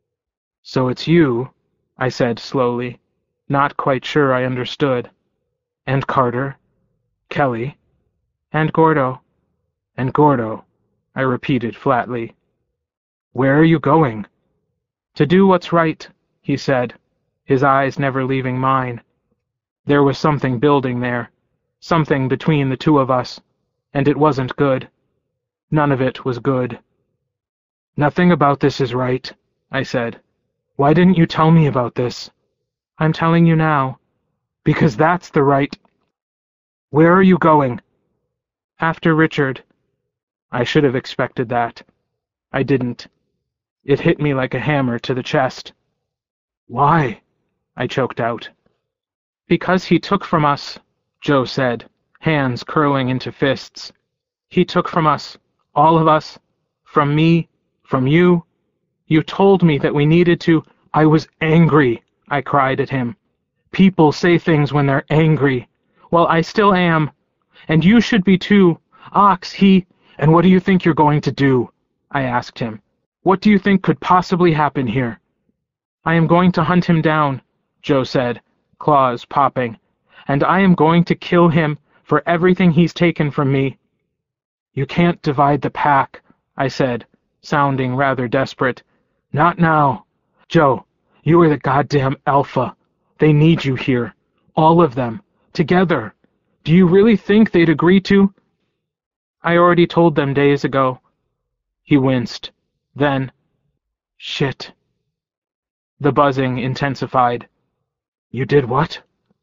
"So it's you," I said slowly, not quite sure I understood. "And Carter. Kelly. And Gordo." "And Gordo," I repeated flatly. "Where are you going?" "To do what's right," he said, his eyes never leaving mine. There was something building there, something between the two of us, and it wasn't good. None of it was good. Nothing about this is right, I said. Why didn't you tell me about this? I'm telling you now. Because that's the right... Where are you going? After Richard. I should have expected that. I didn't. It hit me like a hammer to the chest. Why? I choked out. Because he took from us, Joe said, hands curling into fists. He took from us, all of us, from me, from you. You told me that we needed to... I was angry, I cried at him. People say things when they're angry. Well, I still am. And you should be too. Ox, he... And what do you think you're going to do? I asked him. What do you think could possibly happen here? I am going to hunt him down, Joe said, claws popping. And I am going to kill him for everything he's taken from me. You can't divide the pack, I said, sounding rather desperate. Not now. Joe, you are the goddamn alpha. They need you here. All of them. Together. Do you really think they'd agree to? I already told them days ago. He winced. Then, shit. The buzzing intensified. You did what?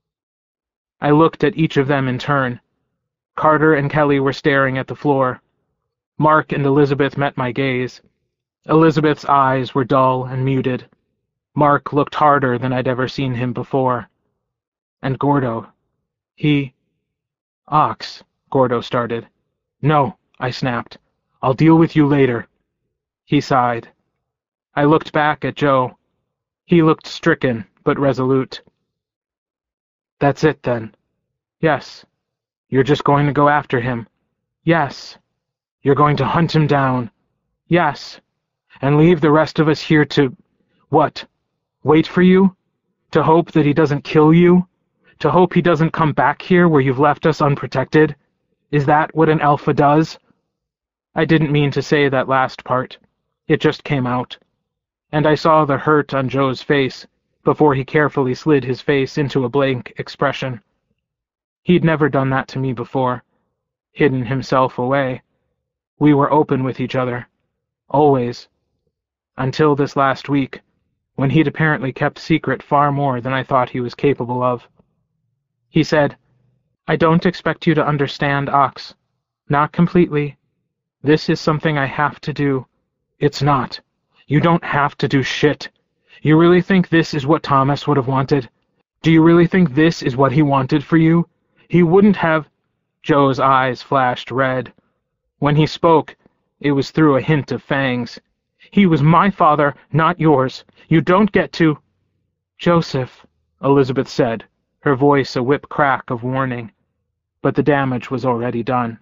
I looked at each of them in turn. Carter and Kelly were staring at the floor. Mark and Elizabeth met my gaze. Elizabeth's eyes were dull and muted. Mark looked harder than I'd ever seen him before. And Gordo. He... Ox, Gordo started. No, I snapped. I'll deal with you later. He sighed. I looked back at Joe. He looked stricken, but resolute. That's it, then. Yes. You're just going to go after him. Yes. You're going to hunt him down. Yes. And leave the rest of us here to... What? Wait for you? To hope that he doesn't kill you? To hope he doesn't come back here where you've left us unprotected? Is that what an alpha does? I didn't mean to say that last part. It just came out. And I saw the hurt on Joe's face before he carefully slid his face into a blank expression. He'd never done that to me before. Hidden himself away. We were open with each other. Always. Until this last week, when he'd apparently kept secret far more than I thought he was capable of. He said, I don't expect you to understand, Ox. Not completely. This is something I have to do. It's not. You don't have to do shit. You really think this is what Thomas would have wanted? Do you really think this is what he wanted for you? He wouldn't have... Joe's eyes flashed red. When he spoke, it was through a hint of fangs. He was my father, not yours. You don't get to... Joseph, Elizabeth said, her voice a whip crack of warning. But the damage was already done.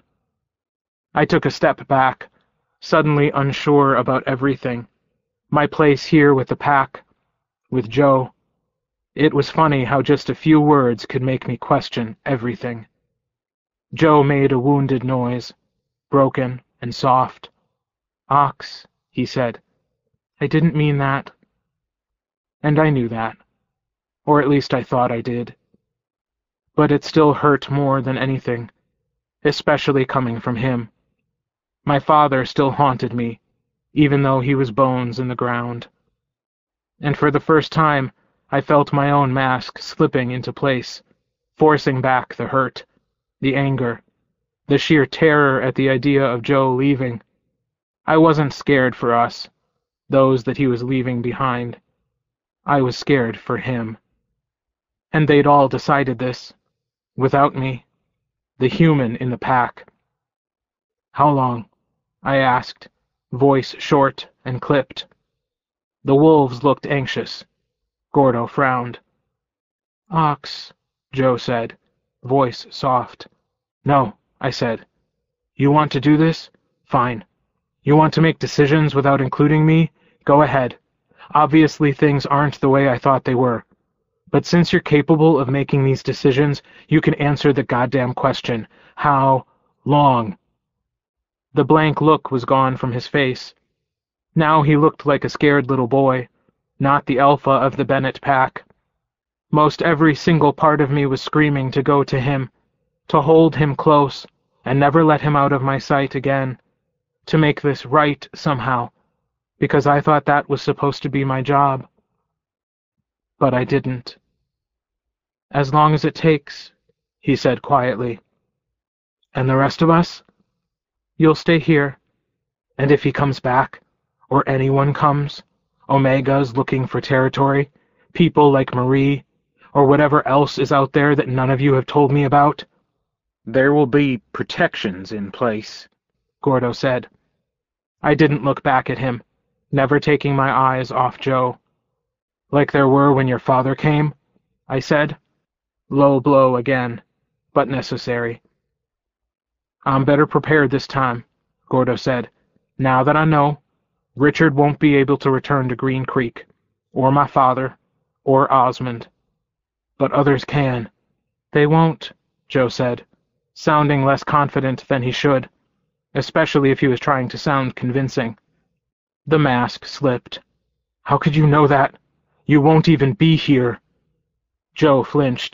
I took a step back, suddenly unsure about everything. My place here with the pack, with Joe. It was funny how just a few words could make me question everything. Joe made a wounded noise, broken and soft. Ox, he said. I didn't mean that. And I knew that. Or at least I thought I did. But it still hurt more than anything, especially coming from him. My father still haunted me, even though he was bones in the ground. And for the first time, I felt my own mask slipping into place, forcing back the hurt, the anger, the sheer terror at the idea of Joe leaving. I wasn't scared for us, those that he was leaving behind. I was scared for him. And they'd all decided this, without me, the human in the pack. How long? I asked, voice short and clipped. The wolves looked anxious. Gordo frowned. Ox, Joe said, voice soft. No, I said. You want to do this? Fine. You want to make decisions without including me? Go ahead. Obviously things aren't the way I thought they were. But since you're capable of making these decisions, you can answer the goddamn question. How long? The blank look was gone from his face. Now he looked like a scared little boy, not the alpha of the Bennett pack. Most every single part of me was screaming to go to him, to hold him close, and never let him out of my sight again, to make this right somehow, because I thought that was supposed to be my job. But I didn't. "As long as it takes," he said quietly. "And the rest of us? You'll stay here. And if he comes back, or anyone comes, Omegas looking for territory, people like Marie, or whatever else is out there that none of you have told me about, there will be protections in place," Gordo said. I didn't look back at him, never taking my eyes off Joe. "Like there were when your father came?" I said. Low blow again, but necessary. "I'm better prepared this time," Gordo said. "Now that I know, Richard won't be able to return to Green Creek, or my father, or Osmond. But others can." "They won't," Joe said, sounding less confident than he should, especially if he was trying to sound convincing. The mask slipped. "How could you know that? You won't even be here." Joe flinched.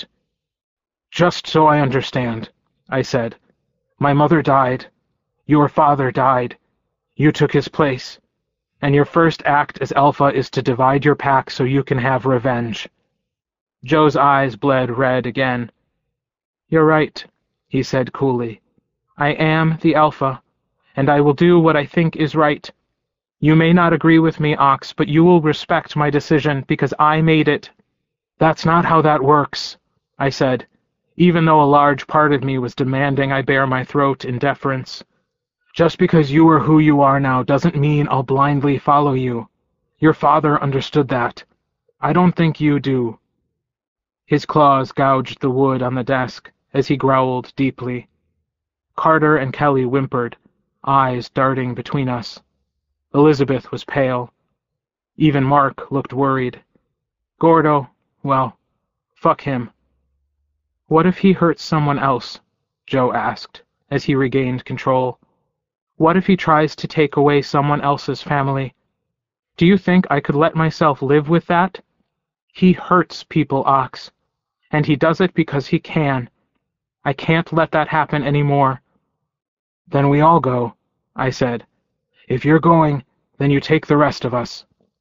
"Just so I understand," I said. "My mother died. Your father died. You took his place. And your first act as Alpha is to divide your pack so you can have revenge." Joe's eyes bled red again. "You're right," he said coolly. "I am the Alpha, and I will do what I think is right. You may not agree with me, Ox, but you will respect my decision because I made it." "That's not how that works," I said, even though a large part of me was demanding I bare my throat in deference. "Just because you are who you are now doesn't mean I'll blindly follow you. Your father understood that. I don't think you do." His claws gouged the wood on the desk as he growled deeply. Carter and Kelly whimpered, eyes darting between us. Elizabeth was pale. Even Mark looked worried. Gordo, well, fuck him. "What if he hurts someone else?" Joe asked, as he regained control. "What if he tries to take away someone else's family? Do you think I could let myself live with that? He hurts people, Ox, and he does it because he can. I can't let that happen anymore." "Then we all go," I said. "If you're going, then you take the rest of us."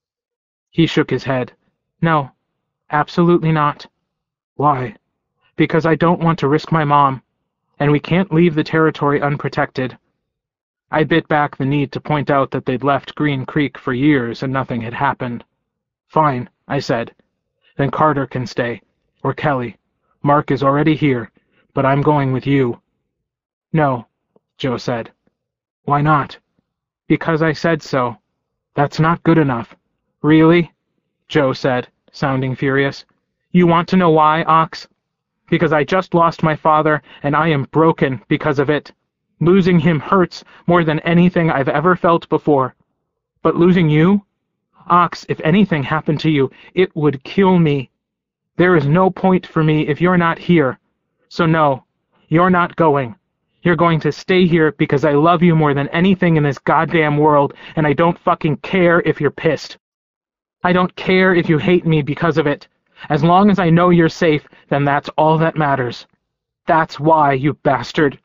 He shook his head. "No, absolutely not." "Why?" "Because I don't want to risk my mom, and we can't leave the territory unprotected." I bit back the need to point out that they'd left Green Creek for years and nothing had happened. "Fine," I said. "Then Carter can stay, or Kelly. Mark is already here, but I'm going with you." "No," Joe said. "Why not?" "Because I said so." "That's not good enough." "Really?" Joe said, sounding furious. "You want to know why, Ox? Because I just lost my father, and I am broken because of it. Losing him hurts more than anything I've ever felt before. But losing you? Ox, if anything happened to you, it would kill me. There is no point for me if you're not here. So no, you're not going. You're going to stay here because I love you more than anything in this goddamn world, and I don't fucking care if you're pissed. I don't care if you hate me because of it. As long as I know you're safe, then that's all that matters. That's why, you bastard."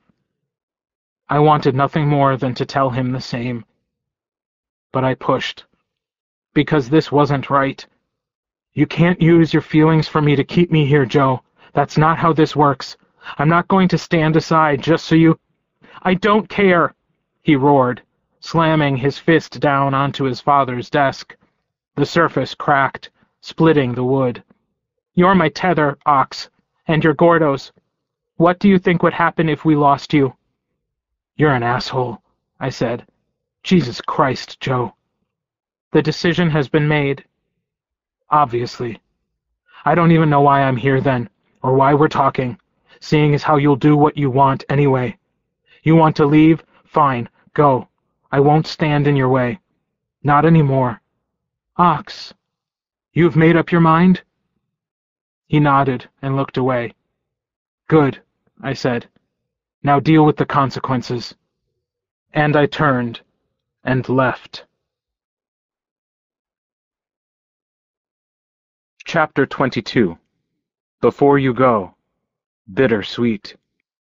I wanted nothing more than to tell him the same. But I pushed. Because this wasn't right. "You can't use your feelings for me to keep me here, Joe. That's not how this works. I'm not going to stand aside just so you—" "I don't care!" he roared, slamming his fist down onto his father's desk. The surface cracked, splitting the wood. "You're my tether, Ox, and you're Gordo's. What do you think would happen if we lost you?" "You're an asshole," I said. "Jesus Christ, Joe." "The decision has been made." "Obviously. I don't even know why I'm here then, or why we're talking, seeing as how you'll do what you want anyway. You want to leave? Fine, go. I won't stand in your way. Not anymore." "Ox, you've made up your mind?" He nodded and looked away. "Good," I said. "Now deal with the consequences." And I turned and left. Chapter twenty-two. Before You Go. Bittersweet.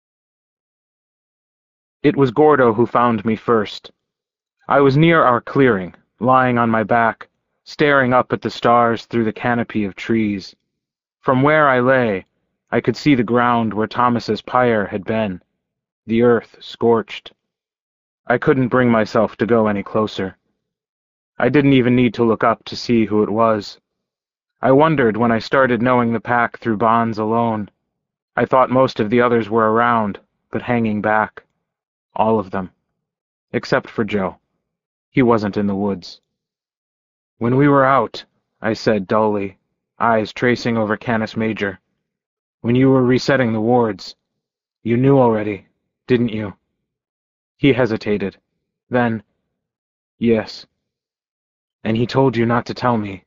It was Gordo who found me first. I was near our clearing, lying on my back, staring up at the stars through the canopy of trees. From where I lay, I could see the ground where Thomas's pyre had been, the earth scorched. I couldn't bring myself to go any closer. I didn't even need to look up to see who it was. I wondered when I started knowing the pack through bonds alone. I thought most of the others were around, but hanging back. All of them. Except for Joe. He wasn't in the woods. When we were out, I said dully, eyes tracing over Canis Major. When you were resetting the wards, you knew already, didn't you? He hesitated. Then, yes. And he told you not to tell me.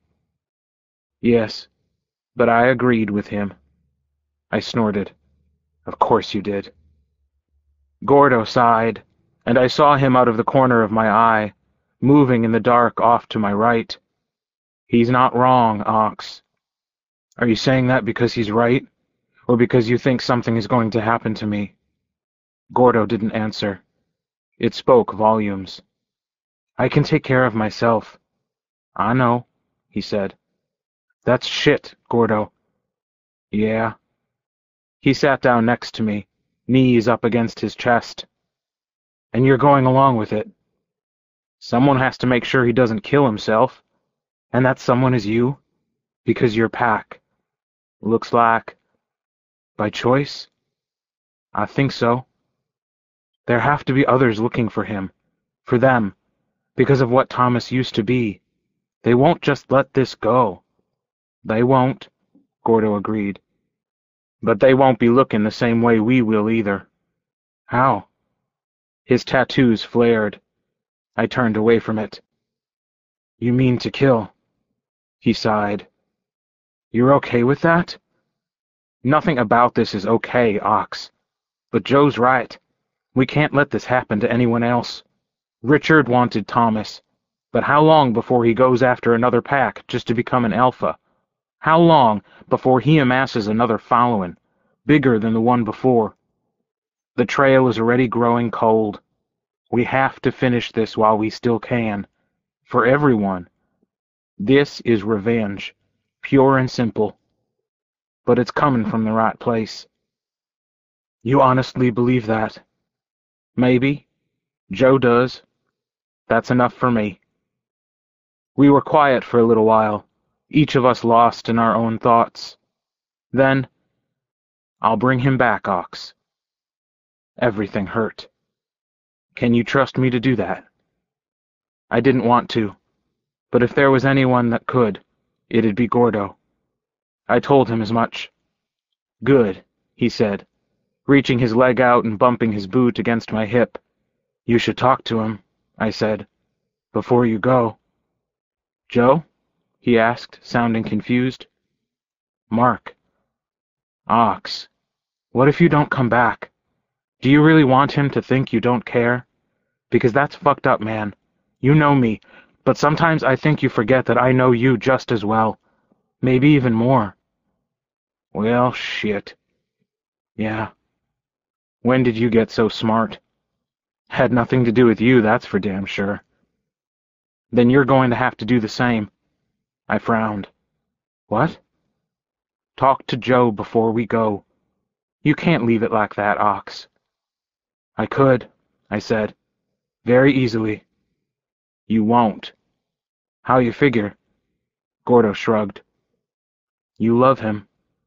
Yes, but I agreed with him. I snorted. Of course you did. Gordo sighed, and I saw him out of the corner of my eye, moving in the dark off to my right. He's not wrong, Ox. Are you saying that because he's right, or because you think something is going to happen to me? Gordo didn't answer. It spoke volumes. I can take care of myself. I know, he said. That's shit, Gordo. Yeah. He sat down next to me, knees up against his chest. And you're going along with it. Someone has to make sure he doesn't kill himself. And that someone is you, because you're pack. Looks like. By choice? I think so. There have to be others looking for him, for them, because of what Thomas used to be. They won't just let this go. They won't, Gordo agreed. But they won't be looking the same way we will either. How? His tattoos flared. I turned away from it. You mean to kill? He sighed. You're okay with that? Nothing about this is okay, Ox. But Joe's right. We can't let this happen to anyone else. Richard wanted Thomas, but how long before he goes after another pack just to become an alpha? How long before he amasses another following, bigger than the one before? The trail is already growing cold. We have to finish this while we still can. For everyone. This is revenge, pure and simple. But it's coming from the right place. You honestly believe that? Maybe. Joe does. That's enough for me. We were quiet for a little while, each of us lost in our own thoughts. Then, I'll bring him back, Ox. Everything hurt. Can you trust me to do that? I didn't want to, but if there was anyone that could, it'd be Gordo. I told him as much. Good, he said, reaching his leg out and bumping his boot against my hip. You should talk to him, I said, before you go. Joe? He asked, sounding confused. Mark. Ox. What if you don't come back? Do you really want him to think you don't care? Because that's fucked up, man. You know me, but sometimes I think you forget that I know you just as well. Maybe even more. Well, shit. Yeah. When did you get so smart? Had nothing to do with you, that's for damn sure. Then you're going to have to do the same. I frowned. What? Talk to Joe before we go. You can't leave it like that, Ox. I could, I said. Very easily. You won't. How you figure? Gordo shrugged. You love him.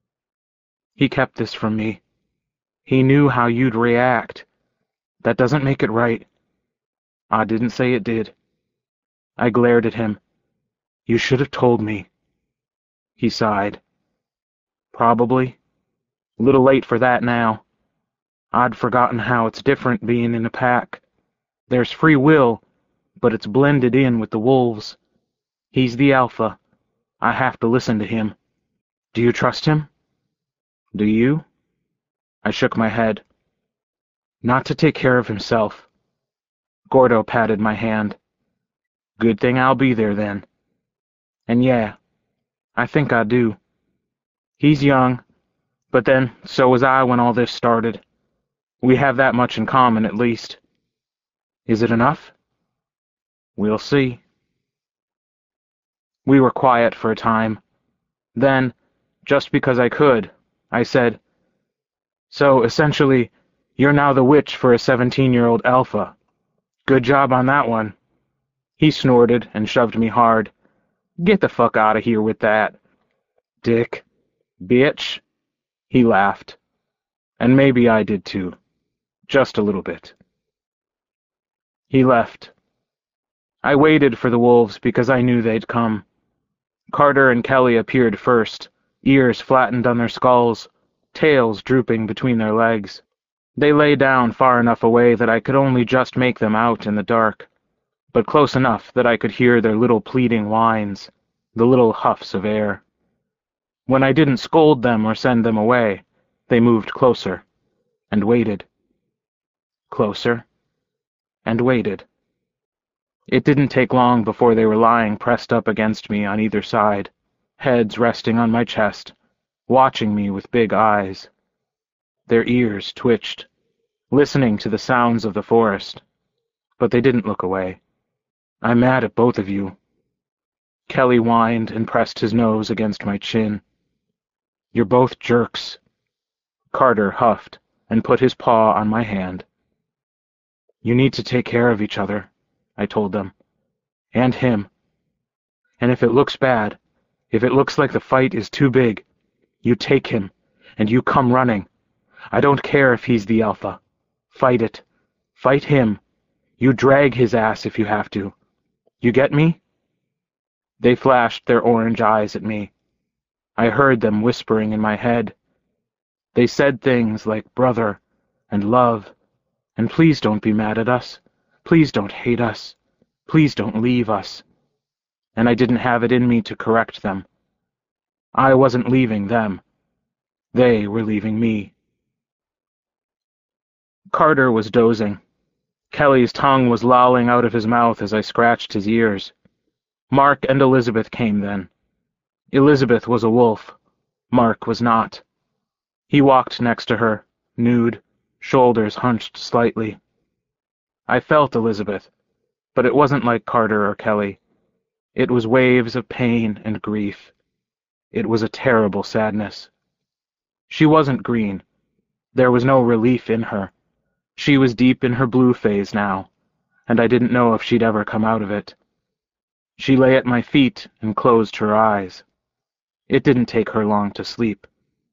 He kept this from me. He knew how you'd react. That doesn't make it right. I didn't say it did. I glared at him. You should have told me. He sighed. Probably. A little late for that now. I'd forgotten how it's different being in a pack. There's free will, but it's blended in with the wolves. He's the alpha. I have to listen to him. Do you trust him? Do you? I shook my head. Not to take care of himself. Gordo patted my hand. Good thing I'll be there then. And yeah, I think I do. He's young, but then so was I when all this started. We have that much in common, at least. Is it enough? We'll see. We were quiet for a time. Then, just because I could, I said, "So, essentially, you're now the witch for a seventeen-year-old alpha. Good job on that one." He snorted and shoved me hard. "Get the fuck out of here with that." "Dick." "Bitch." He laughed. And maybe I did too. Just a little bit. He left. I waited for the wolves because I knew they'd come. Carter and Kelly appeared first, ears flattened on their skulls, tails drooping between their legs. They lay down far enough away that I could only just make them out in the dark, but close enough that I could hear their little pleading whines, the little huffs of air. When I didn't scold them or send them away, they moved closer, and waited. Closer, and waited. It didn't take long before they were lying pressed up against me on either side, heads resting on my chest, watching me with big eyes. Their ears twitched, listening to the sounds of the forest, but they didn't look away. "I'm mad at both of you." Kelly whined and pressed his nose against my chin. "You're both jerks." Carter huffed and put his paw on my hand. "You need to take care of each other," I told them. "And him. And if it looks bad, if it looks like the fight is too big, you take him, and you come running. I don't care if he's the alpha. Fight it. Fight him. You drag his ass if you have to. You get me?" They flashed their orange eyes at me. I heard them whispering in my head. They said things like brother and love, and please don't be mad at us. Please don't hate us. Please don't leave us. And I didn't have it in me to correct them. I wasn't leaving them. They were leaving me. Carter was dozing. Kelly's tongue was lolling out of his mouth as I scratched his ears. Mark and Elizabeth came then. Elizabeth was a wolf. Mark was not. He walked next to her, nude, shoulders hunched slightly. I felt Elizabeth, but it wasn't like Carter or Kelly. It was waves of pain and grief. It was a terrible sadness. She wasn't green. There was no relief in her. She was deep in her blue phase now, and I didn't know if she'd ever come out of it. She lay at my feet and closed her eyes. It didn't take her long to sleep.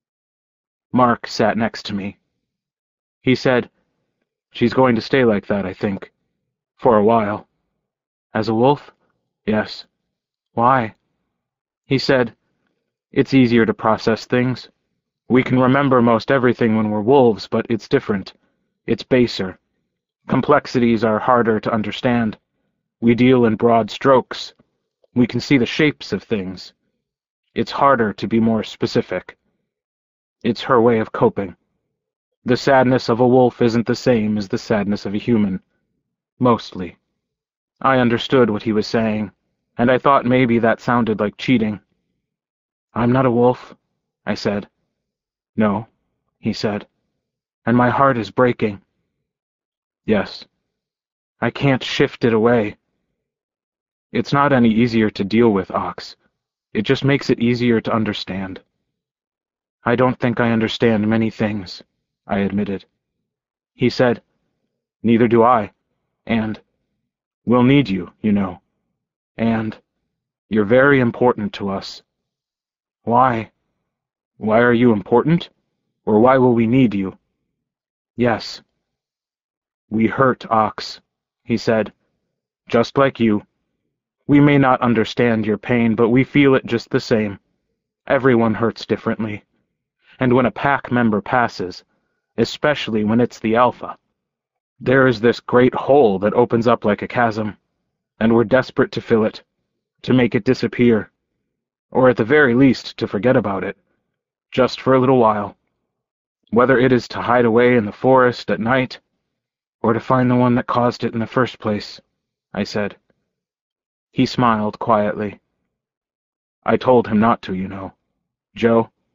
Mark sat next to me. He said, "She's going to stay like that, I think. For a while." "As a wolf?" "Yes." "Why?" He said, "It's easier to process things. We can remember most everything when we're wolves, but it's different. It's baser. Complexities are harder to understand. We deal in broad strokes. We can see the shapes of things. It's harder to be more specific. It's her way of coping. The sadness of a wolf isn't the same as the sadness of a human. Mostly." I understood what he was saying, and I thought maybe that sounded like cheating. "I'm not a wolf," I said. "No," he said, "and my heart is breaking." "Yes. I can't shift it away." "It's not any easier to deal with, Ox. It just makes it easier to understand." "I don't think I understand many things," I admitted. He said, "Neither do I. And we'll need you, you know. And you're very important to us." "Why?" "Why are you important? Or why will we need you?" "Yes." "We hurt, Ox," he said. "Just like you. We may not understand your pain, but we feel it just the same. Everyone hurts differently. And when a pack member passes, especially when it's the alpha, there is this great hole that opens up like a chasm, and we're desperate to fill it, to make it disappear, or at the very least to forget about it, just for a little while. Whether it is to hide away in the forest at night, or to find the one that caused it in the first place," I said. He smiled quietly. "I told him not to, you know. Joe,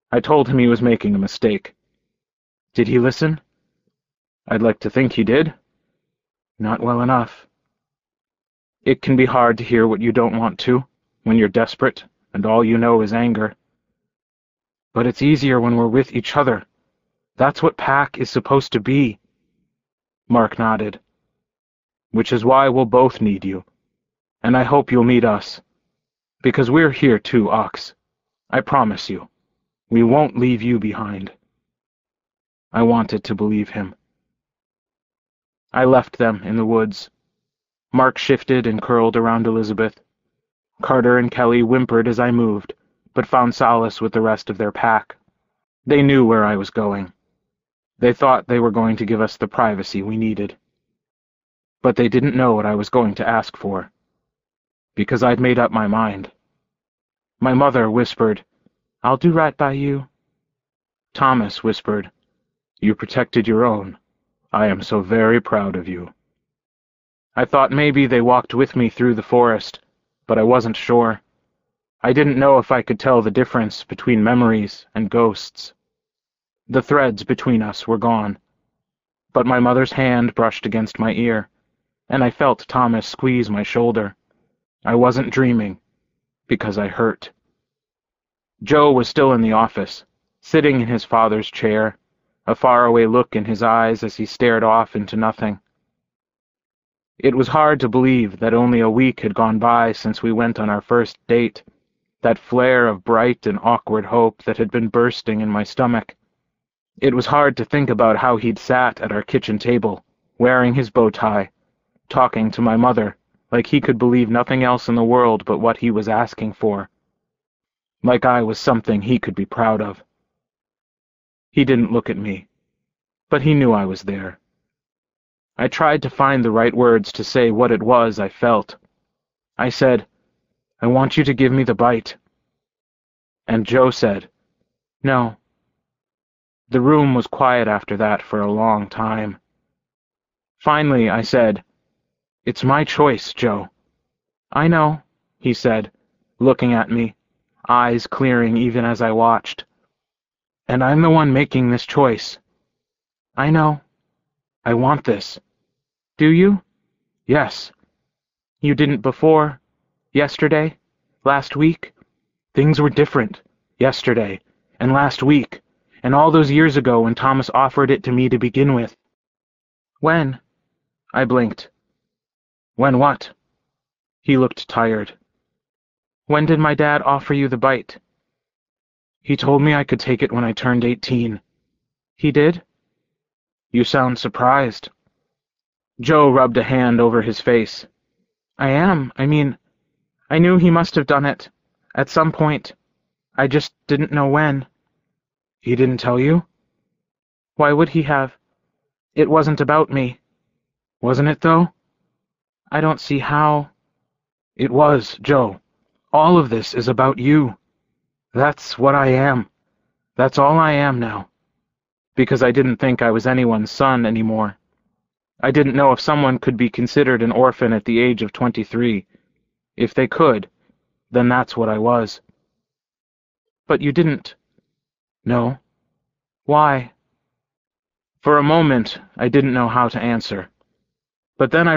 I told him he was making a mistake. Did he listen? I'd like to think he did. Not well enough. It can be hard to hear what you don't want to, when you're desperate, and all you know is anger. But it's easier when we're with each other. That's what Pack is supposed to be. Mark nodded. Which is why we'll both need you. And I hope you'll meet us. Because we're here too, Ox. I promise you. We won't leave you behind. I wanted to believe him. I left them in the woods. Mark shifted and curled around Elizabeth. Carter and Kelly whimpered as I moved, but found solace with the rest of their pack. They knew where I was going. They thought they were going to give us the privacy we needed. But they didn't know what I was going to ask for. Because I'd made up my mind. My mother whispered, "I'll do right by you." Thomas whispered, "You protected your own. I am so very proud of you." I thought maybe they walked with me through the forest, but I wasn't sure. I didn't know if I could tell the difference between memories and ghosts. The threads between us were gone, but my mother's hand brushed against my ear, and I felt Thomas squeeze my shoulder. I wasn't dreaming, because I hurt. Joe was still in the office, sitting in his father's chair, a faraway look in his eyes as he stared off into nothing. It was hard to believe that only a week had gone by since we went on our first date, that flare of bright and awkward hope that had been bursting in my stomach. It was hard to think about how he'd sat at our kitchen table, wearing his bow tie, talking to my mother, like he could believe nothing else in the world but what he was asking for. Like I was something he could be proud of. He didn't look at me, but he knew I was there. I tried to find the right words to say what it was I felt. I said, "I want you to give me the bite." And Joe said, "No." The room was quiet after that for a long time. Finally, I said, "It's my choice, Joe." "I know," he said, looking at me, eyes clearing even as I watched. "And I'm the one making this choice." "I know. I want this." "Do you?" "Yes." "You didn't before? Yesterday? Last week?" "Things were different. Yesterday. And last week. And all those years ago when Thomas offered it to me to begin with." "When?" I blinked. "When what?" He looked tired. "When did my dad offer you the bite?" "He told me I could take it when I turned eighteen." "He did?" "You sound surprised." Joe rubbed a hand over his face. "I am. I mean, I knew he must have done it. At some point. I just didn't know when." "He didn't tell you?" "Why would he have? It wasn't about me." "Wasn't it, though?" "I don't see how." "It was, Joe. All of this is about you. That's what I am. That's all I am now. Because I didn't think I was anyone's son anymore. I didn't know if someone could be considered an orphan at the age of twenty-three. If they could, then that's what I was." "But you didn't." "No." "Why?" For a moment, I didn't know how to answer. But then I